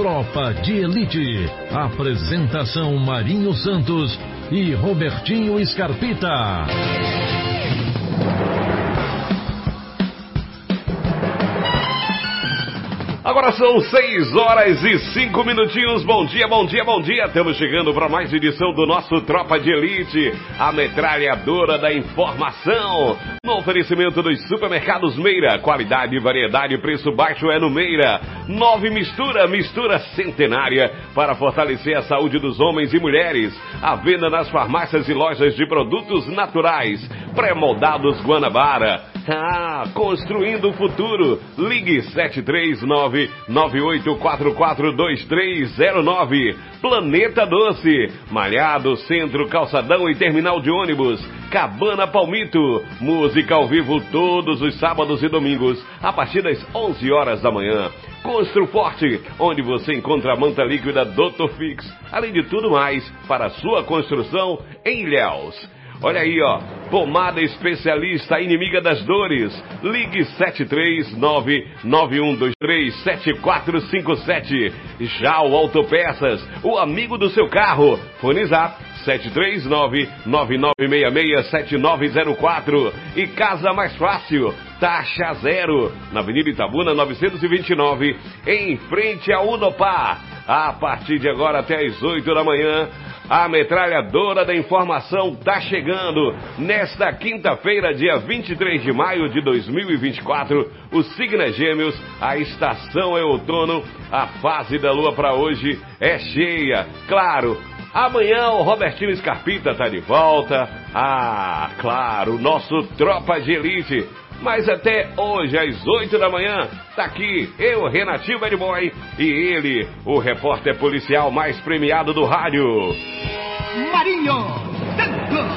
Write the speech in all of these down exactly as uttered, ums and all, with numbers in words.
Tropa de Elite. Apresentação Marinho Santos e Robertinho Scarpita. Agora são seis horas e cinco minutinhos. Bom dia, bom dia, bom dia. Estamos chegando para mais edição do nosso Tropa de Elite, a metralhadora da informação. No oferecimento dos supermercados Meira, qualidade, variedade, preço baixo é no Meira. Nove Mistura, mistura centenária para fortalecer a saúde dos homens e mulheres. À venda nas farmácias e lojas de produtos naturais. Pré-moldados Guanabara. Ah, construindo o futuro. Ligue sete três nove, nove oito quatro quatro, dois três zero nove. Planeta Doce. Malhado, Centro, Calçadão e Terminal de Ônibus. Cabana Palmito. Música ao vivo todos os sábados e domingos, a partir das onze horas da manhã. Construforte, onde você encontra a manta líquida doutor Fix. Além de tudo mais, para a sua construção em Ilhéus. Olha aí, ó, pomada especialista inimiga das dores. Ligue sete três nove, nove um dois três, sete quatro cinco sete. Já o Autopeças, o amigo do seu carro. Fone Zap sete três nove, nove nove seis seis, sete nove zero quatro. E Casa Mais Fácil, taxa zero, na Avenida Itabuna novecentos e vinte e nove, em frente ao Unopar. A partir de agora até as oito da manhã, a metralhadora da informação tá chegando. Nesta quinta-feira, dia vinte e três de maio de dois mil e vinte e quatro, o signo é Gêmeos, a estação é outono, a fase da lua para hoje é cheia. Claro, amanhã o Robertinho Scarpita tá de volta. Ah, claro, o nosso Tropa de Elite. Mas até hoje, às oito da manhã, tá aqui eu, Renatinho Bad Boy, e ele, o repórter policial mais premiado do rádio, Marinho Santos.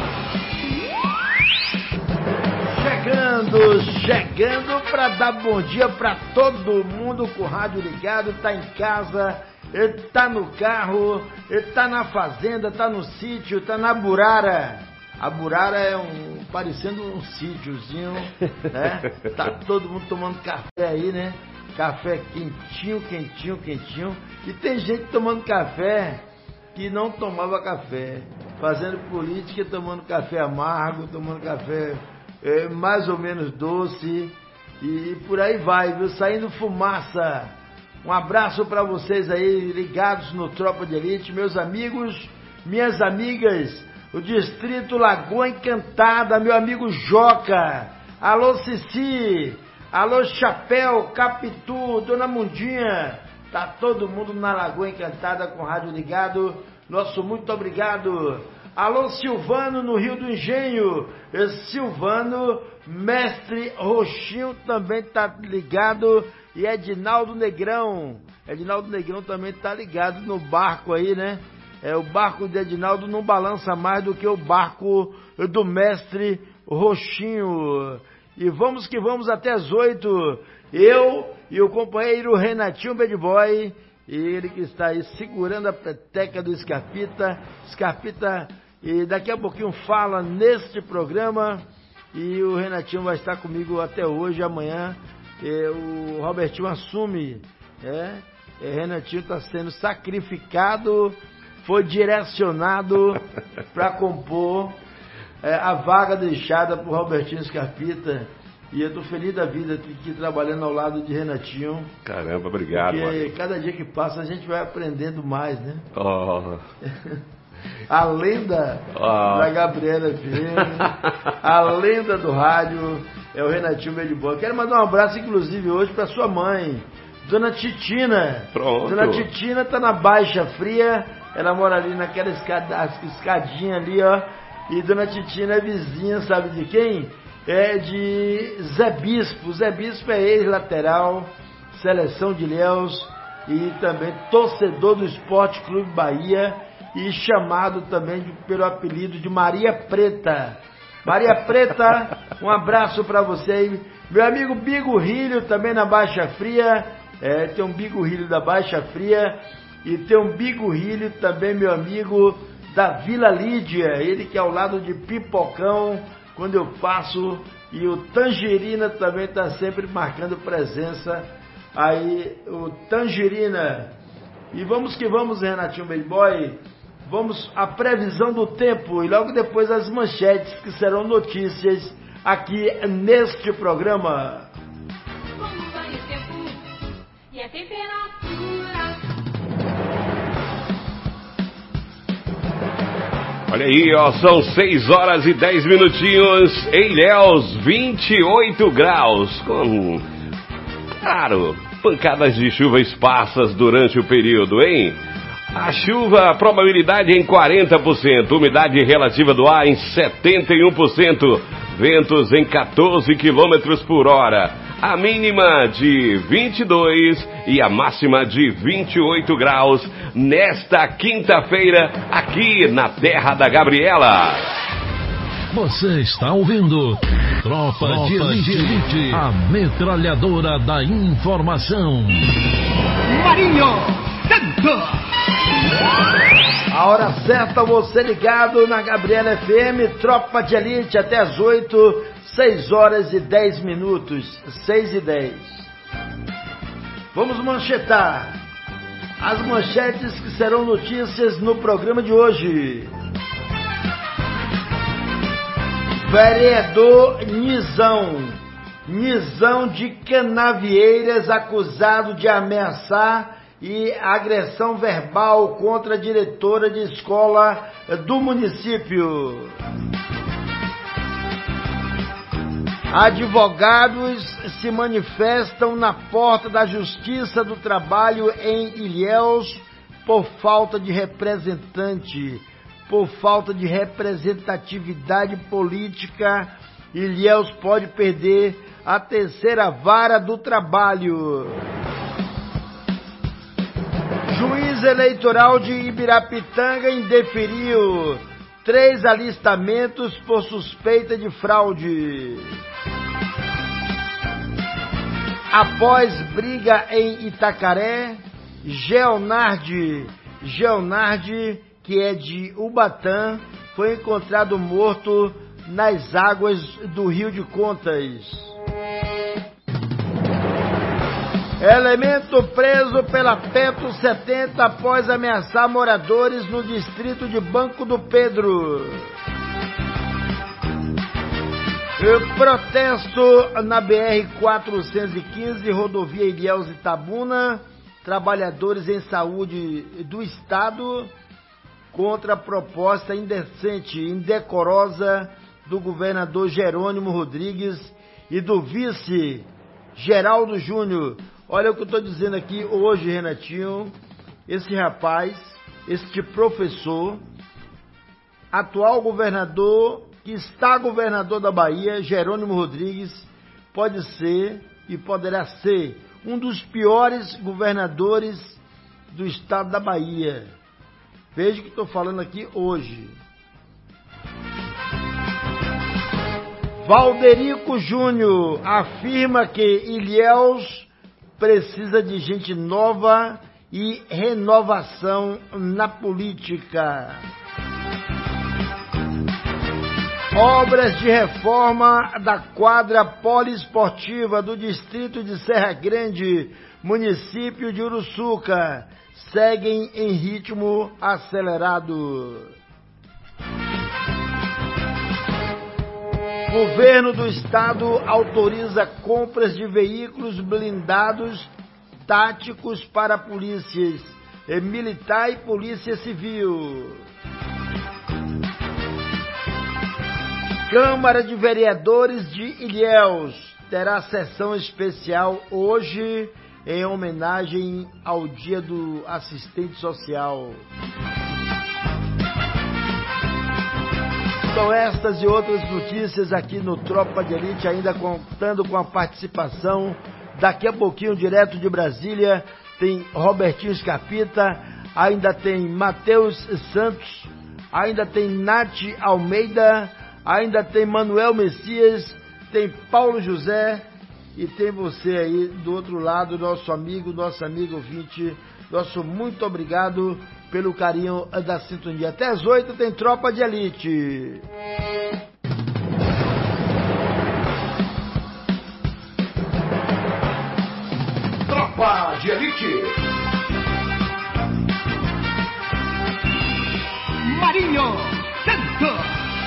Chegando, chegando pra dar bom dia pra todo mundo com o rádio ligado, tá em casa, ele tá no carro, ele tá na fazenda, tá no sítio, tá na Burara. A Burara é um, parecendo um sítiozinho, né? Tá todo mundo tomando café aí, né? Café quentinho, quentinho, quentinho. E tem gente tomando café que não tomava café. Fazendo política, tomando café amargo, tomando café é, mais ou menos doce. E por aí vai, viu? Saindo fumaça. Um abraço para vocês aí, ligados no Tropa de Elite, meus amigos, minhas amigas. O Distrito Lagoa Encantada, meu amigo Joca. Alô, Cici. Alô, Chapéu, Capitu, Dona Mundinha. Tá todo mundo na Lagoa Encantada com o rádio ligado. Nosso muito obrigado. Alô, Silvano, no Rio do Engenho. Silvano, Mestre Roxinho também tá ligado. E Edinaldo Negrão. Edinaldo Negrão também tá ligado no barco aí, né? É, o barco de Edinaldo não balança mais do que o barco do Mestre Roxinho. E vamos que vamos até as oito. Eu e o companheiro Renatinho Bad Boy. Ele que está aí segurando a peteca do Scarpita. Scarpita, e daqui a pouquinho fala neste programa. E o Renatinho vai estar comigo até hoje, amanhã. E o Robertinho assume. É, e Renatinho está sendo sacrificado. Foi direcionado para compor é, a vaga deixada por Robertinho Scarpita. E eu tô feliz da vida aqui trabalhando ao lado de Renatinho. Caramba, obrigado. Porque mano. Cada dia que passa a gente vai aprendendo mais, né? Oh. A lenda oh. da Gabriela F M, a lenda do rádio é o Renatinho Bad Boy. Quero mandar um abraço, inclusive, hoje para sua mãe, Dona Titina. Pronto. Dona Titina tá na Baixa Fria. Ela mora ali naquela escada, escadinha ali, ó. E Dona Titina é vizinha, sabe de quem? É de Zé Bispo. Zé Bispo é ex-lateral, seleção de Ilhéus e também torcedor do Esporte Clube Bahia e chamado também de, pelo apelido de Maria Preta. Maria Preta, um abraço pra você aí. Meu amigo Bigo Rilho, também na Baixa Fria. É, tem um Bigo Rilho da Baixa Fria. E tem um Bigo Rilho também, meu amigo, da Vila Lídia. Ele que é ao lado de Pipocão, quando eu passo. E o Tangerina também está sempre marcando presença. Aí, o Tangerina, E vamos que vamos, Renatinho Baby Boy. Vamos à previsão do tempo e logo depois as manchetes que serão notícias aqui neste programa. Como vai o tempo e a temperatura? Olha aí, ó, são seis horas e dez minutinhos em Ilhéus, vinte e oito graus, com, claro, pancadas de chuva esparsas durante o período, hein? A chuva, a probabilidade em quarenta por cento, umidade relativa do ar em setenta e um por cento, ventos em quatorze quilômetros por hora. A mínima de vinte e dois e a máxima de vinte e oito graus nesta quinta-feira aqui na terra da Gabriela. Você está ouvindo Tropa, Tropa de, Elite, de Elite, a metralhadora da informação. Marinho Santos. A hora certa, você ligado na Gabriela F M, Tropa de Elite até as oito, seis horas e dez minutos, seis e dez. Vamos manchetar as manchetes que serão notícias no programa de hoje. Vereador Nizão, Nizão de Canavieiras, acusado de ameaçar e agressão verbal contra a diretora de escola do município. Advogados se manifestam na porta da Justiça do Trabalho em Ilhéus por falta de representante, por falta de representatividade política. Ilhéus pode perder a terceira vara do trabalho. Juiz eleitoral de Ibirapitanga indeferiu três alistamentos por suspeita de fraude. Após briga em Itacaré, Geonardi, Geonardi, que é de Ubatã, foi encontrado morto nas águas do Rio de Contas. Elemento preso pela Petro setenta após ameaçar moradores no distrito de Banco do Pedro. Protesto na B R quatrocentos e quinze, rodovia Ilhéus Itabuna. Trabalhadores em saúde do Estado contra a proposta indecente, indecorosa do governador Jerônimo Rodrigues e do vice Geraldo Júnior. Olha o que eu estou dizendo aqui hoje, Renatinho. Esse rapaz, este professor, atual governador, que está governador da Bahia, Jerônimo Rodrigues, pode ser e poderá ser um dos piores governadores do estado da Bahia. Veja o que estou falando aqui hoje. Valderico Júnior afirma que Ilhéus precisa de gente nova e renovação na política. Obras de reforma da quadra poliesportiva do distrito de Serra Grande, município de Uruçuca, seguem em ritmo acelerado. Governo do Estado autoriza compras de veículos blindados táticos para polícias militar e polícia civil. Câmara de Vereadores de Ilhéus terá sessão especial hoje em homenagem ao Dia do Assistente Social. São estas e outras notícias aqui no Tropa de Elite, ainda contando com a participação, daqui a pouquinho, direto de Brasília, tem Robertinho Scarpita, ainda tem Matheus Santos, ainda tem Nath Almeida, ainda tem Manuel Messias, tem Paulo José e tem você aí do outro lado, nosso amigo, nosso amigo ouvinte. Nosso muito obrigado pelo carinho da sintonia. Até as oito tem Tropa de Elite. Tropa de Elite. Marinho Santos.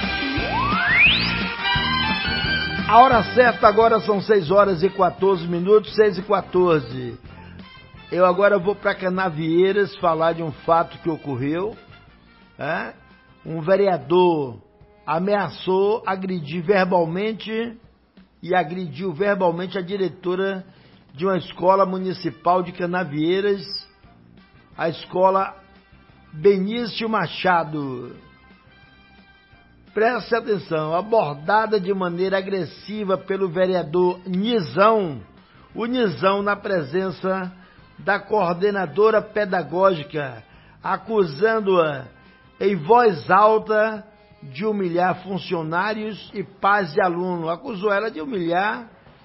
A hora certa agora são seis horas e quatorze minutos, seis e quatorze. Eu agora vou para Canavieiras falar de um fato que ocorreu. É? Um vereador ameaçou agredir verbalmente e agrediu verbalmente a diretora de uma escola municipal de Canavieiras, a escola Benício Machado. Preste atenção, abordada de maneira agressiva pelo vereador Nizão, o Nizão na presença da coordenadora pedagógica, acusando-a em voz alta de humilhar funcionários e pais de alunos. Acusou ela de humilhar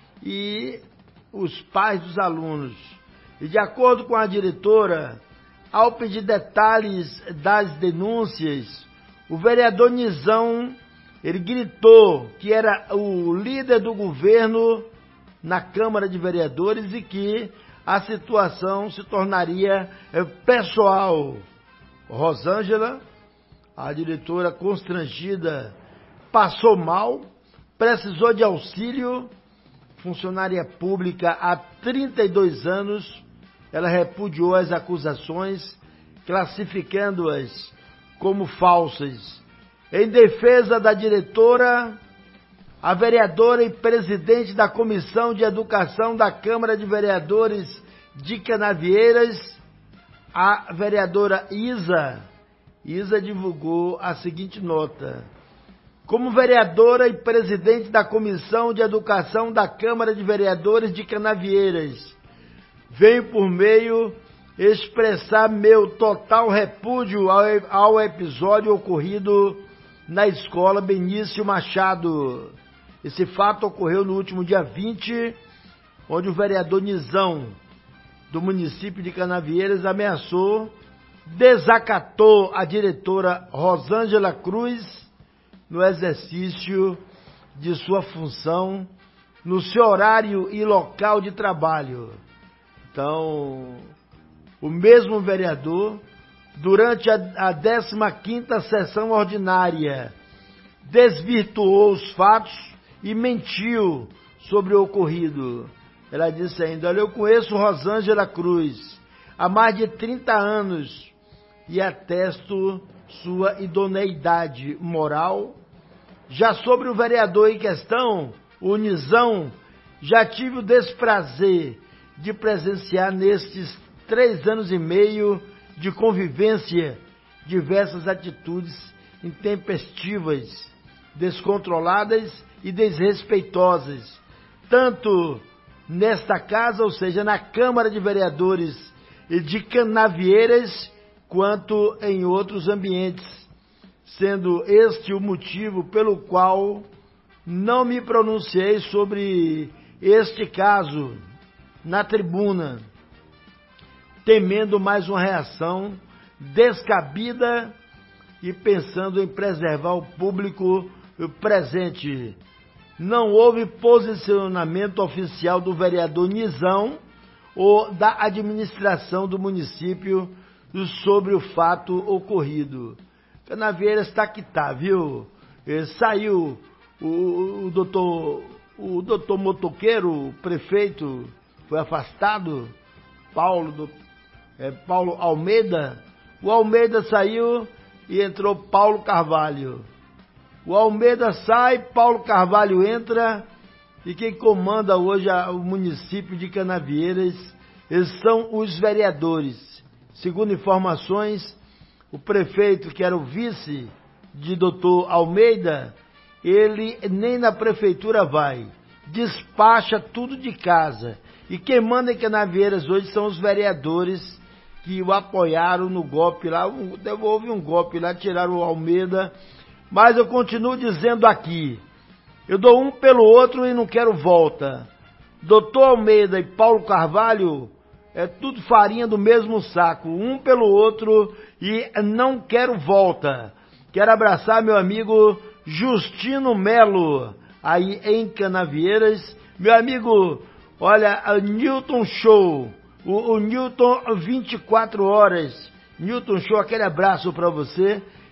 e os pais dos alunos. E de acordo com a diretora, ao pedir detalhes das denúncias, o vereador Nizão, ele gritou que era o líder do governo na Câmara de Vereadores e que a situação se tornaria pessoal. Rosângela, a diretora constrangida, passou mal, precisou de auxílio, funcionária pública há trinta e dois anos, ela repudiou as acusações, classificando-as como falsas. Em defesa da diretora, a vereadora e presidente da Comissão de Educação da Câmara de Vereadores de Canavieiras, a vereadora Isa, Isa divulgou a seguinte nota: como vereadora e presidente da Comissão de Educação da Câmara de Vereadores de Canavieiras, venho por meio expressar meu total repúdio ao, ao episódio ocorrido na escola Benício Machado. Esse fato ocorreu no último dia vinte, onde o vereador Nizão, do município de Canavieiras, ameaçou, desacatou a diretora Rosângela Cruz no exercício de sua função, no seu horário e local de trabalho. Então, o mesmo vereador, durante a, a décima quinta sessão ordinária, desvirtuou os fatos e mentiu sobre o ocorrido. Ela disse ainda: olha, eu conheço Rosângela Cruz há mais de trinta anos e atesto sua idoneidade moral. Já sobre o vereador em questão, o Nizão, já tive o desprazer de presenciar nestes três anos e meio de convivência diversas atitudes intempestivas, descontroladas e desrespeitosas, tanto nesta casa, ou seja, na Câmara de Vereadores de Canavieiras, quanto em outros ambientes, sendo este o motivo pelo qual não me pronunciei sobre este caso na tribuna, temendo mais uma reação descabida e pensando em preservar o público presente. Não houve posicionamento oficial do vereador Nizão ou da administração do município sobre o fato ocorrido. Canavieiras está que tá, viu? Saiu o, o doutor, o doutor motoqueiro, o prefeito, foi afastado, Paulo, do, é, Paulo Almeida. O Almeida saiu e entrou Paulo Carvalho. O Almeida sai, Paulo Carvalho entra, e quem comanda hoje a, o município de Canavieiras são os vereadores. Segundo informações, o prefeito, que era o vice de doutor Almeida, ele nem na prefeitura vai, despacha tudo de casa. E quem manda em Canavieiras hoje são os vereadores que o apoiaram no golpe lá, houve um golpe lá, tiraram o Almeida. Mas eu continuo dizendo aqui, eu dou um pelo outro e não quero volta. Doutor Almeida e Paulo Carvalho é tudo farinha do mesmo saco, um pelo outro, e não quero volta. Quero abraçar meu amigo Justino Melo, aí em Canavieiras. Meu amigo, olha, a Newton Show, o, o Newton vinte e quatro horas. Newton Show, aquele abraço para você.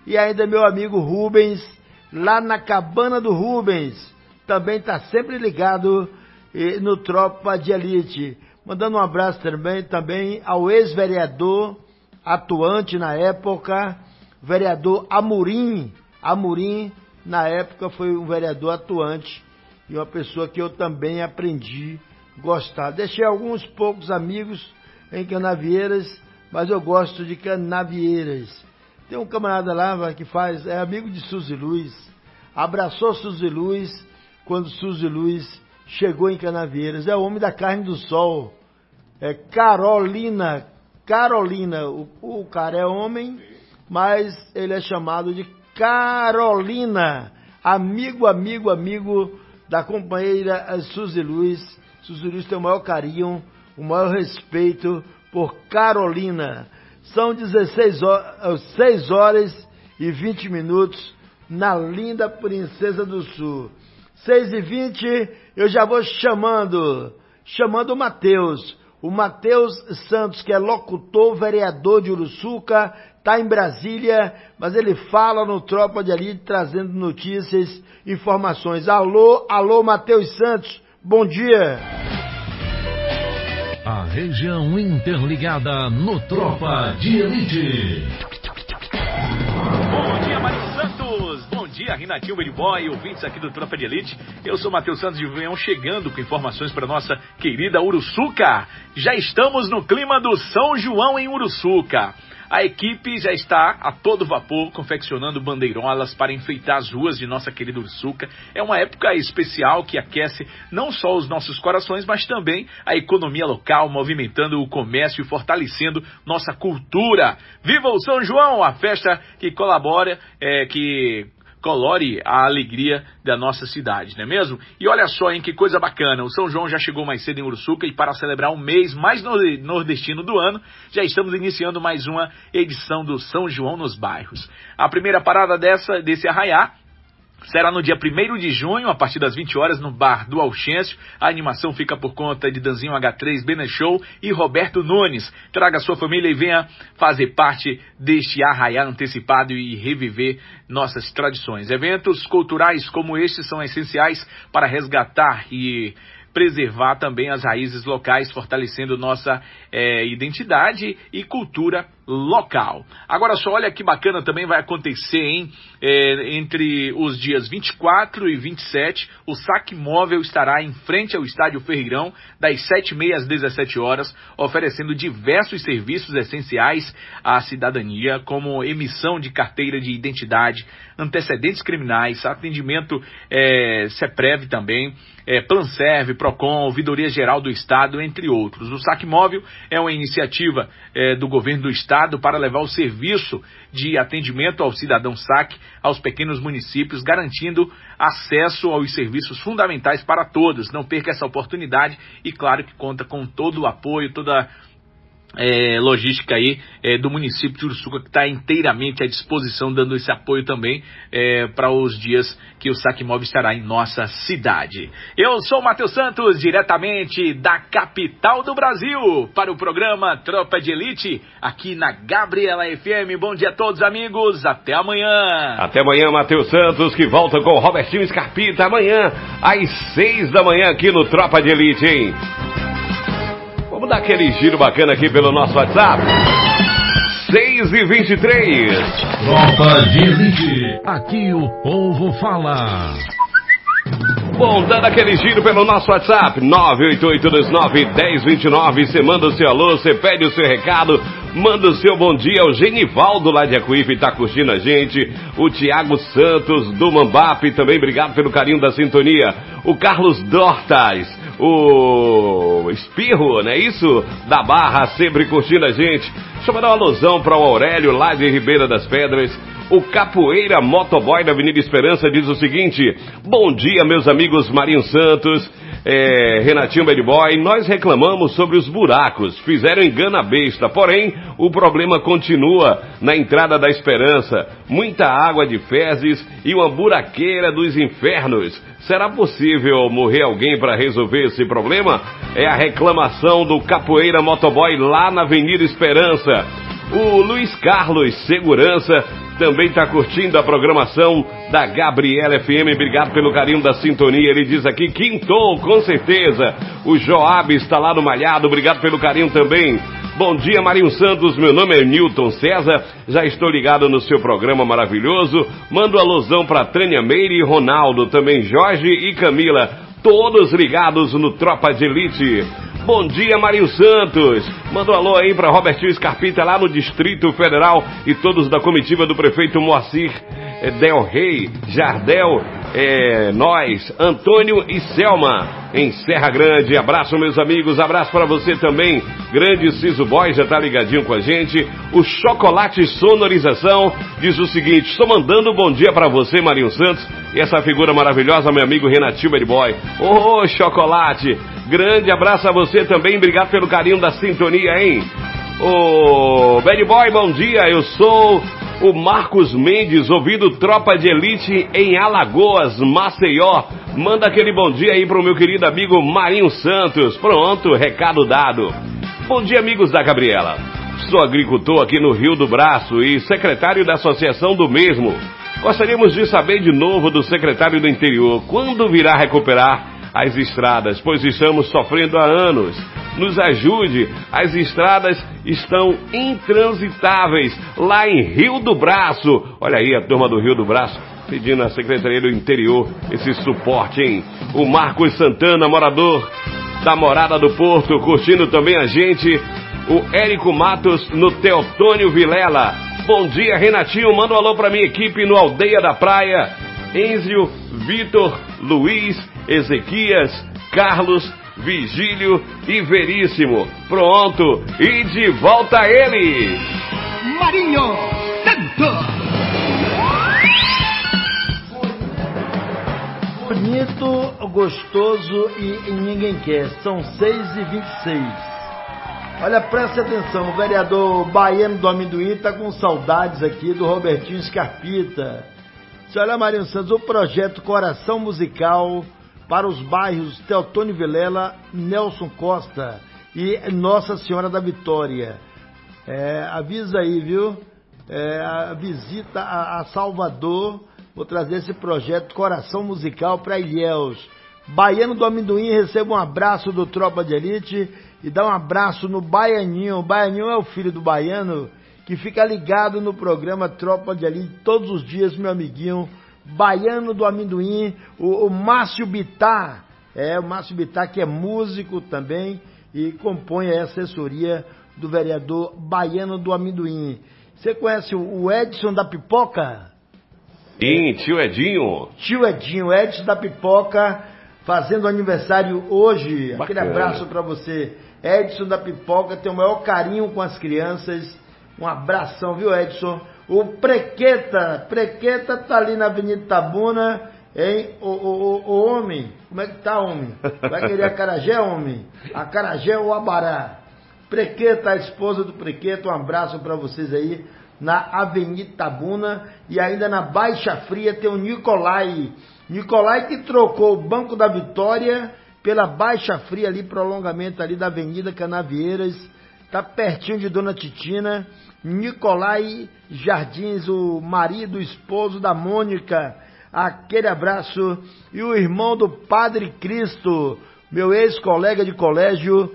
E ainda meu amigo Rubens, lá na Cabana do Rubens, também está sempre ligado eh, no Tropa de Elite. Mandando um abraço também, também ao ex-vereador, atuante na época, vereador Amorim. Amorim, na época, foi um vereador atuante e uma pessoa que eu também aprendi a gostar. Deixei alguns poucos amigos em Canavieiras, mas eu gosto de Canavieiras. Tem um camarada lá que faz, é amigo de Suzy Luz, abraçou Suzy Luz quando Suzy Luz chegou em Canavieiras. É o homem da carne do sol, é Carolina, Carolina, o, o cara é homem, mas ele é chamado de Carolina, amigo, amigo, amigo da companheira Suzy Luz. Suzy Luz tem o maior carinho, o maior respeito por Carolina. São dezesseis horas, seis horas e vinte minutos na linda Princesa do Sul. seis e vinte, eu já vou chamando, chamando o Matheus. O Matheus Santos, que é locutor, vereador de Uruçuca, está em Brasília, mas ele fala no Tropa de Elite, trazendo notícias, informações. Alô, alô, Matheus Santos, bom dia. A região interligada no Tropa de Elite. Bom dia, Mário Santos. Bom dia, Renatinho Beriboy, ouvintes aqui do Tropa de Elite. Eu sou Matheus Santos de Venhão, chegando com informações para nossa querida Uruçuca. Já estamos no clima do São João em Uruçuca. A equipe já está a todo vapor confeccionando bandeirolas para enfeitar as ruas de nossa querida Uruçuca. É uma época especial que aquece não só os nossos corações, mas também a economia local, movimentando o comércio e fortalecendo nossa cultura. Viva o São João, a festa que colabora, é, que... colore a alegria da nossa cidade, não é mesmo? E olha só, hein, que coisa bacana, o São João já chegou mais cedo em Uruçuca e para celebrar o mês mais nordestino do ano, já estamos iniciando mais uma edição do São João nos bairros. A primeira parada dessa, desse arraiá será no dia primeiro de junho, a partir das vinte horas, no Bar do Alcêncio. A animação fica por conta de Danzinho agá três, Bena Show e Roberto Nunes. Traga sua família e venha fazer parte deste arraiá antecipado e reviver nossas tradições. Eventos culturais como estes são essenciais para resgatar e preservar também as raízes locais, fortalecendo nossa é, identidade e cultura local. Agora só olha que bacana também vai acontecer, hein? É, entre os dias vinte e quatro e vinte e sete, o Saque Móvel estará em frente ao Estádio Ferreirão, das sete e meia às dezessete horas, oferecendo diversos serviços essenciais à cidadania, como emissão de carteira de identidade, antecedentes criminais, atendimento é, CEPREV também, é, Planserve, Procon, Ouvidoria Geral do Estado, entre outros. O Saque Móvel é uma iniciativa é, do governo do Estado para levar o serviço de atendimento ao cidadão saque aos pequenos municípios, garantindo acesso aos serviços fundamentais para todos. Não perca essa oportunidade e, claro, que conta com todo o apoio, toda É, logística aí é, do município de Uruçuca, que está inteiramente à disposição, dando esse apoio também é, para os dias que o Saque Móvel estará em nossa cidade. Eu sou o Matheus Santos, diretamente da capital do Brasil, para o programa Tropa de Elite, aqui na Gabriela F M. Bom dia a todos, amigos, até amanhã. Até amanhã, Matheus Santos, que volta com o Robertinho Scarpita, amanhã às seis da manhã aqui no Tropa de Elite, hein? Vamos dar aquele giro bacana aqui pelo nosso WhatsApp. seis e vinte e três. Tropa de Elite. Aqui o povo fala. Bom, dando aquele giro pelo nosso WhatsApp. nove oito oito dois nove um zero dois nove. Você manda o seu alô, você pede o seu recado, manda o seu bom dia. O Genivaldo lá de Acuípe está curtindo a gente. O Tiago Santos do Mambape também, obrigado pelo carinho da sintonia. O Carlos Dortas, o Espirro, não é isso? Da Barra, sempre curtindo a gente. Deixa eu mandar uma alusão para o Aurélio lá de Ribeira das Pedras. O Capoeira Motoboy da Avenida Esperança diz o seguinte: bom dia, meus amigos Marinho Santos, é, Renatinho Bad Boy. Nós reclamamos sobre os buracos, fizeram engana besta, porém o problema continua na entrada da Esperança. Muita água de fezes e uma buraqueira dos infernos. Será possível morrer alguém para resolver esse problema? É a reclamação do Capoeira Motoboy lá na Avenida Esperança. O Luiz Carlos Segurança também está curtindo a programação da Gabriela F M. Obrigado pelo carinho da sintonia. Ele diz aqui, quintou, com certeza. O Joab está lá no Malhado. Obrigado pelo carinho também. Bom dia, Marinho Santos. Meu nome é Newton César. Já estou ligado no seu programa maravilhoso. Mando alusão para Tânia Meire e Ronaldo. Também Jorge e Camila. Todos ligados no Tropa de Elite. Bom dia, Marinho Santos. Manda um alô aí para Robertinho Scarpita lá no Distrito Federal e todos da comitiva do prefeito Moacir é, Del Rey, Jardel, é, nós, Antônio e Selma em Serra Grande. Abraço, meus amigos. Abraço para você também. Grande Ciso Boy já tá ligadinho com a gente. O Chocolate Sonorização diz o seguinte: estou mandando um bom dia para você, Marinho Santos, e essa figura maravilhosa, meu amigo Renatinho Bad Boy. Ô, oh, Chocolate, grande abraço a você também. Obrigado pelo carinho da sintonia, hein? Ô, Bad Boy, bom dia. Eu sou o Marcos Mendes, ouvindo Tropa de Elite em Alagoas, Maceió. Manda aquele bom dia aí pro meu querido amigo Marinho Santos. Pronto, recado dado. Bom dia, amigos da Gabriela. Sou agricultor aqui no Rio do Braço e secretário da associação do mesmo. Gostaríamos de saber de novo do secretário do interior quando virá recuperar as estradas, pois estamos sofrendo há anos. Nos ajude, as estradas estão intransitáveis lá em Rio do Braço. Olha aí a turma do Rio do Braço pedindo à Secretaria do Interior esse suporte, hein? O Marcos Santana, morador da Morada do Porto, curtindo também a gente. O Érico Matos no Teotônio Vilela. Bom dia, Renatinho, manda um alô pra minha equipe no Aldeia da Praia. Enzio, Vitor, Luiz, Ezequias, Carlos, Vigílio e Veríssimo. Pronto, e de volta ele, Marinho Santos. Bonito, gostoso e, e ninguém quer. São seis e vinte e seis. Olha, preste atenção, o vereador baiano do Amendoim está com saudades aqui do Robertinho Scarpita. Olha, Marinho Santos, o projeto Coração Musical para os bairros Teotônio Vilela, Nelson Costa e Nossa Senhora da Vitória. É, avisa aí, viu? É, a visita a, a Salvador, vou trazer esse projeto Coração Musical para Ilhéus. Baiano do Amendoim, receba um abraço do Tropa de Elite e dá um abraço no Baianinho. O Baianinho é o filho do Baiano que fica ligado no programa Tropa de Elite todos os dias, meu amiguinho Baiano do Amendoim. O, o Márcio Bittar, é o Márcio Bittar, que é músico também e compõe a assessoria do vereador Baiano do Amendoim. Você conhece o Edson da Pipoca? Sim, tio Edinho. Tio Edinho, Edson da Pipoca, fazendo aniversário hoje. Bacana. Aquele abraço para você, Edson da Pipoca, tem o maior carinho com as crianças. Um abração, viu, Edson? O Prequeta, Prequeta tá ali na Avenida Itabuna, hein? O, o, o, o homem, como é que tá, homem? Vai querer acarajé, homem? Acarajé ou abará? Prequeta, a esposa do Prequeta, um abraço para vocês aí na Avenida Itabuna. E ainda na Baixa Fria tem o Nicolai. Nicolai que trocou o Banco da Vitória pela Baixa Fria ali, prolongamento ali da Avenida Canavieiras. Tá pertinho de Dona Titina. Nicolai Jardins, o marido, o esposo da Mônica. Aquele abraço. E o irmão do Padre Cristo, meu ex-colega de colégio,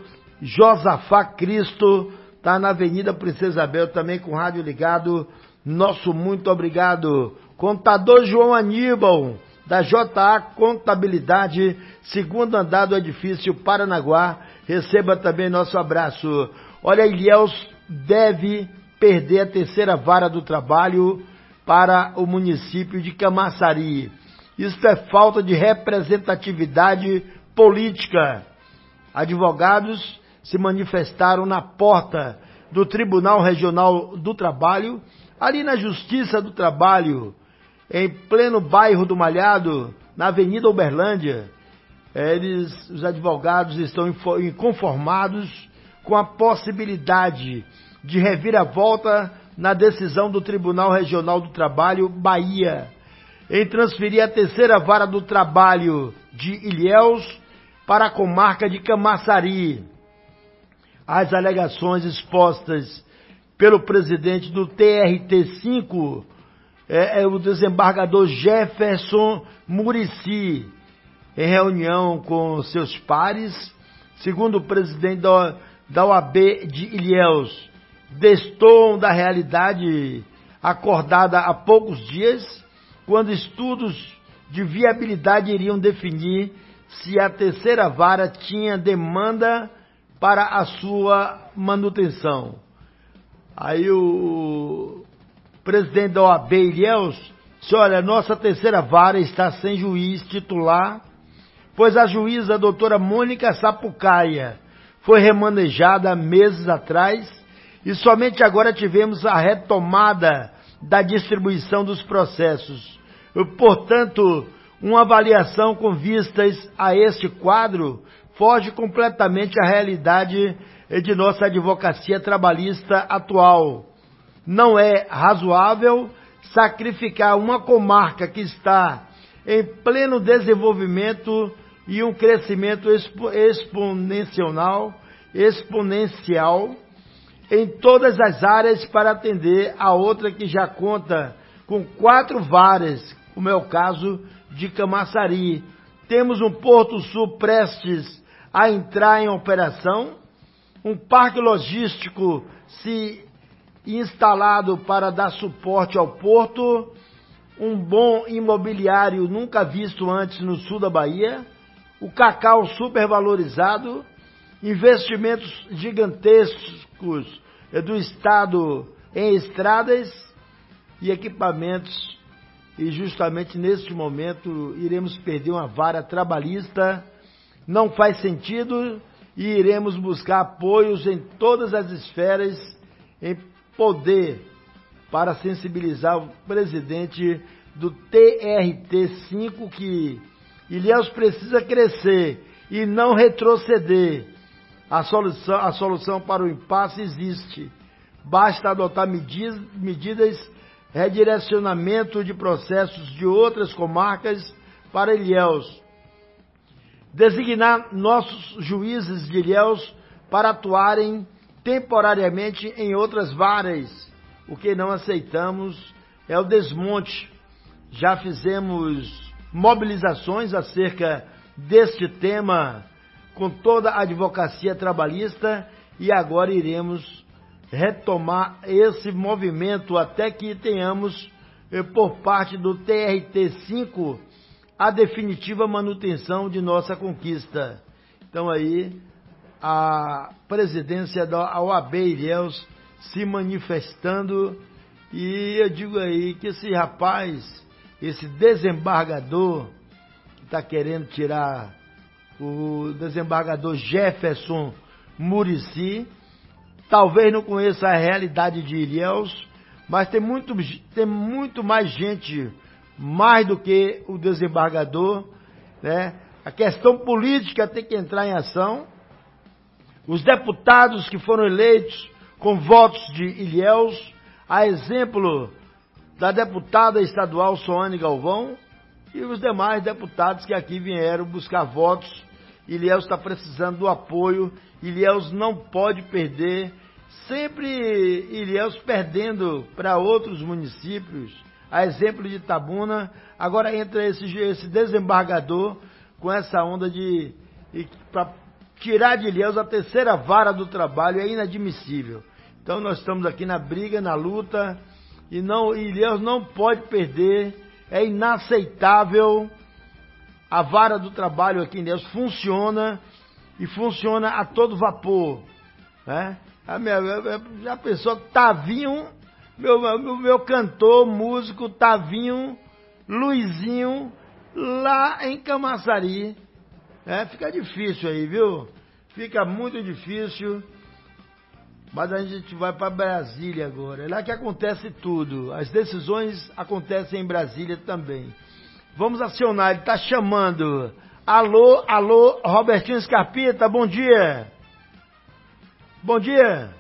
Josafá Cristo, tá na Avenida Princesa Isabel, também com rádio ligado. Nosso muito obrigado. Contador João Aníbal, da J A Contabilidade, segundo andar do edifício Paranaguá. Receba também nosso abraço. Olha, Ilhéus deve perder a terceira vara do trabalho para o município de Camaçari. Isso é falta de representatividade política. Advogados se manifestaram na porta do Tribunal Regional do Trabalho, ali na Justiça do Trabalho, em pleno bairro do Malhado, na Avenida Uberlândia. Eles, os advogados estão inconformados com a possibilidade de reviravolta na decisão do Tribunal Regional do Trabalho, Bahia, em transferir a terceira vara do trabalho de Ilhéus para a comarca de Camaçari. As alegações expostas pelo presidente do T R T cinco é, é o desembargador Jefferson Muricy, em reunião com seus pares, segundo o presidente da, da O A B de Ilhéus, destoam da realidade acordada há poucos dias, quando estudos de viabilidade iriam definir se a terceira vara tinha demanda para a sua manutenção. Aí o presidente da O A B Ilhéus disse, olha, nossa terceira vara está sem juiz titular, pois a juíza a doutora Mônica Sapucaia foi remanejada meses atrás e somente agora tivemos a retomada da distribuição dos processos. Portanto, uma avaliação com vistas a este quadro foge completamente à realidade de nossa advocacia trabalhista atual. Não é razoável sacrificar uma comarca que está em pleno desenvolvimento e um crescimento expo- exponencial, exponencial em todas as áreas para atender a outra que já conta com quatro varas, como é o caso de Camaçari. Temos um Porto Sul prestes a entrar em operação, um parque logístico se instalado para dar suporte ao porto, um bom imobiliário nunca visto antes no sul da Bahia, o cacau supervalorizado, investimentos gigantescos do Estado em estradas e equipamentos, e justamente neste momento iremos perder uma vara trabalhista, não faz sentido, e iremos buscar apoios em todas as esferas, em poder, para sensibilizar o presidente do T R T cinco que Ilhéus precisa crescer e não retroceder. A solução, a solução para o impasse existe. Basta adotar medidas, medidas, redirecionamento de processos de outras comarcas para Ilhéus. Designar nossos juízes de Ilhéus para atuarem temporariamente em outras varas. O que não aceitamos é o desmonte. Já fizemos mobilizações acerca deste tema com toda a advocacia trabalhista e agora iremos retomar esse movimento até que tenhamos, por parte do T R T cinco, a definitiva manutenção de nossa conquista. Então aí, a presidência da O A B Ilhéus se manifestando, e eu digo aí que esse rapaz, esse desembargador, que está querendo tirar o desembargador Jefferson Muricy, talvez não conheça a realidade de Ilhéus, mas tem muito, tem muito mais gente, mais do que o desembargador, né? A questão política tem que entrar em ação. Os deputados que foram eleitos com votos de Ilhéus, a exemplo da deputada estadual Soane Galvão, e os demais deputados que aqui vieram buscar votos. Ilhéus está precisando do apoio, Ilhéus não pode perder, sempre Ilhéus perdendo para outros municípios, a exemplo de Itabuna. Agora entra esse, esse desembargador com essa onda de, para tirar de Ilhéus a terceira vara do trabalho, é inadmissível. Então nós estamos aqui na briga, na luta, e não, Ilhéus não pode perder, é inaceitável. A vara do trabalho aqui em Ilhéus funciona, e funciona a todo vapor, né? A minha, já pensou, Tavinho, meu, meu, meu cantor, músico, Tavinho, Luizinho, lá em Camaçari, é, fica difícil aí, viu? Fica muito difícil, mas a gente vai para Brasília agora, é lá que acontece tudo, as decisões acontecem em Brasília também. Vamos acionar, ele está chamando. Alô, alô, Robertinho Scarpita, bom dia. Bom dia.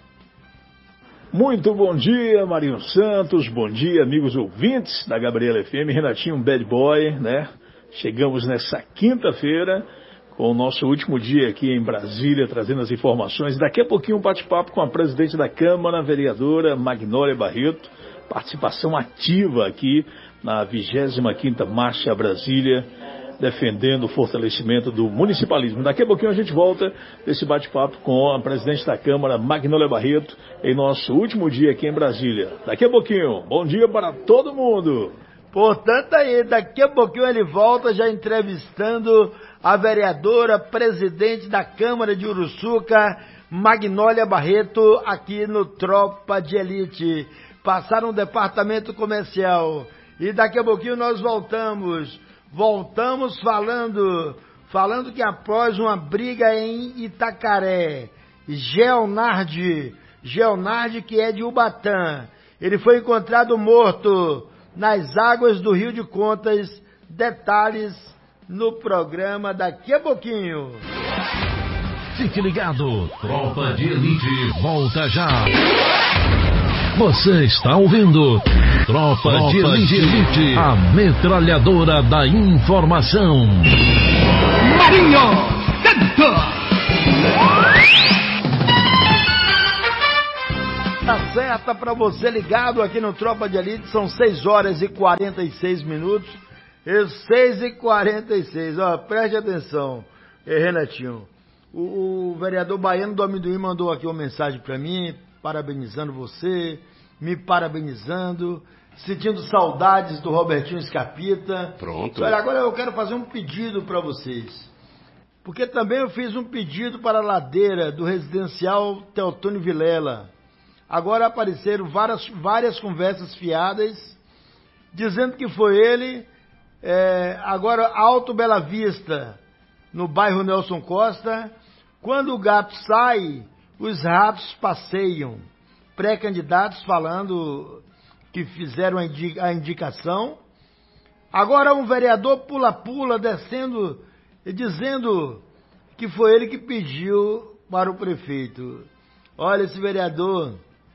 Muito bom dia, Marinho Santos, bom dia, amigos ouvintes da Gabriela F M, Renatinho Bad Boy, né? Chegamos nessa quinta-feira com o nosso último dia aqui em Brasília, trazendo as informações. Daqui a pouquinho um bate-papo com a presidente da Câmara, a vereadora Magnólia Barreto, participação ativa aqui na vigésima quinta Marcha Brasília, defendendo o fortalecimento do municipalismo. Daqui a pouquinho a gente volta desse bate-papo com a presidente da Câmara, Magnólia Barreto, em nosso último dia aqui em Brasília. Daqui a pouquinho, bom dia para todo mundo. Portanto, aí, daqui a pouquinho ele volta já entrevistando a vereadora, presidente da Câmara de Uruçuca, Magnólia Barreto, aqui no Tropa de Elite. Passaram no departamento comercial. E daqui a pouquinho nós voltamos. Voltamos falando, falando que após uma briga em Itacaré, Geonardi, Geonardi que é de Ubatã, ele foi encontrado morto nas águas do Rio de Contas. Detalhes no programa daqui a pouquinho. Fique ligado, Tropa de Elite volta já. Você está ouvindo Tropa, Tropa de, Elite, de Elite, a metralhadora da informação. Marinho Santo. Tá certa para você ligado aqui no Tropa de Elite, são seis horas e quarenta e seis minutos. seis e quarenta e seis, ó, preste atenção, Renatinho. O, o vereador baiano do Amendoim mandou aqui uma mensagem para mim, parabenizando você, me parabenizando, sentindo saudades do Robertinho Escapita. Pronto. Olha, agora eu quero fazer um pedido para vocês, porque também eu fiz um pedido para a ladeira do residencial Teotônio Vilela. Agora apareceram várias, várias conversas fiadas, dizendo que foi ele, é, agora Alto Bela Vista, no bairro Nelson Costa. Quando o gato sai, os ratos passeiam. Pré-candidatos falando que fizeram a, indi- a indicação. Agora um vereador pula-pula descendo e dizendo que foi ele que pediu para o prefeito. Olha, esse vereador,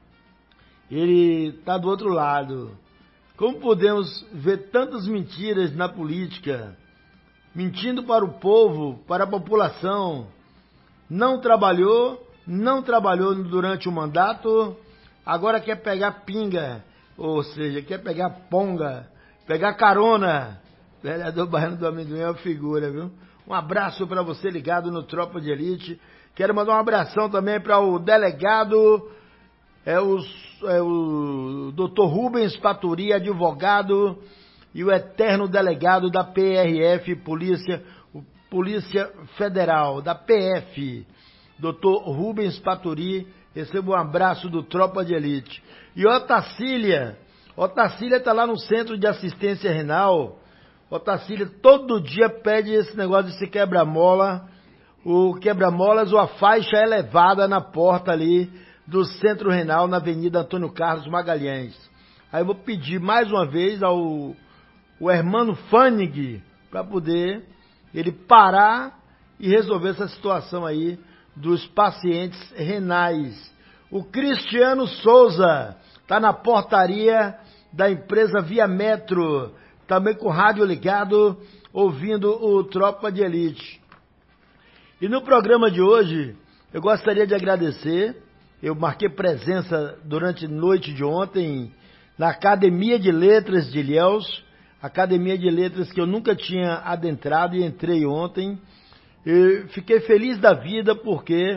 ele está do outro lado. Como podemos ver tantas mentiras na política, mentindo para o povo, para a população. Não trabalhou, não trabalhou durante o mandato, agora quer pegar pinga, ou seja, quer pegar ponga, pegar carona. Vereador Baiano do Amendoim é uma figura, viu? Um abraço para você ligado no Tropa de Elite. Quero mandar um abração também para o delegado, é o, é o doutor Rubens Paturi, advogado, e o eterno delegado da P R F, Polícia, Polícia Federal, da P F, doutor Rubens Paturi. Receba um abraço do Tropa de Elite. E Otacília, Otacília está lá no Centro de Assistência Renal. Otacília todo dia pede esse negócio de se quebra-mola, o quebra-molas ou a faixa elevada na porta ali do Centro Renal, na Avenida Antônio Carlos Magalhães. Aí eu vou pedir mais uma vez ao o Hermano Fanning para poder ele parar e resolver essa situação aí dos pacientes renais. O Cristiano Souza está na portaria da empresa Via Metro, também com rádio ligado, ouvindo o Tropa de Elite. E no programa de hoje, eu gostaria de agradecer, eu marquei presença durante a noite de ontem na Academia de Letras de Ilhéus, Academia de Letras que eu nunca tinha adentrado e entrei ontem. E fiquei feliz da vida porque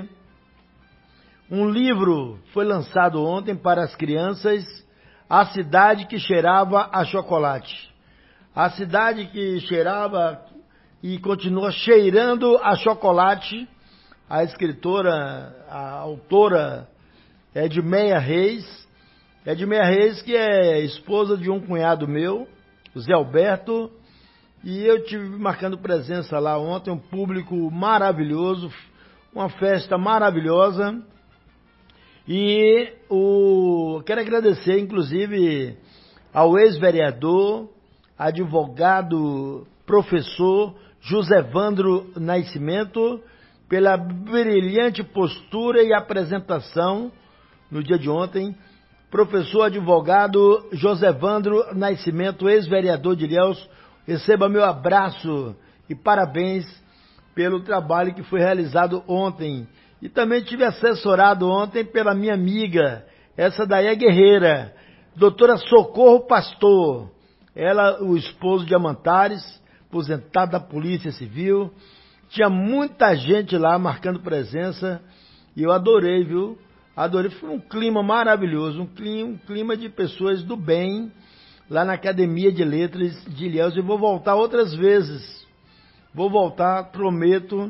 um livro foi lançado ontem para as crianças, A Cidade que Cheirava a Chocolate. A cidade que cheirava e continua cheirando a chocolate. A escritora, a autora Edmeia Reis. Edmeia Reis, que é esposa de um cunhado meu, o Zé Alberto, e eu tive marcando presença lá ontem, um público maravilhoso, uma festa maravilhosa. E o, quero agradecer, inclusive, ao ex-vereador, advogado, professor Josevandro Nascimento, pela brilhante postura e apresentação no dia de ontem. Professor advogado Josevandro Nascimento, ex-vereador de Ilhéus, receba meu abraço e parabéns pelo trabalho que foi realizado ontem. E também tive assessorado ontem pela minha amiga, essa daí é guerreira, doutora Socorro Pastor, ela, o esposo de Amantares, aposentado da Polícia Civil. Tinha muita gente lá marcando presença e eu adorei, viu? Adorei, foi um clima maravilhoso, um clima, um clima de pessoas do bem, lá na Academia de Letras de Ilhéus. E vou voltar outras vezes, vou voltar, prometo,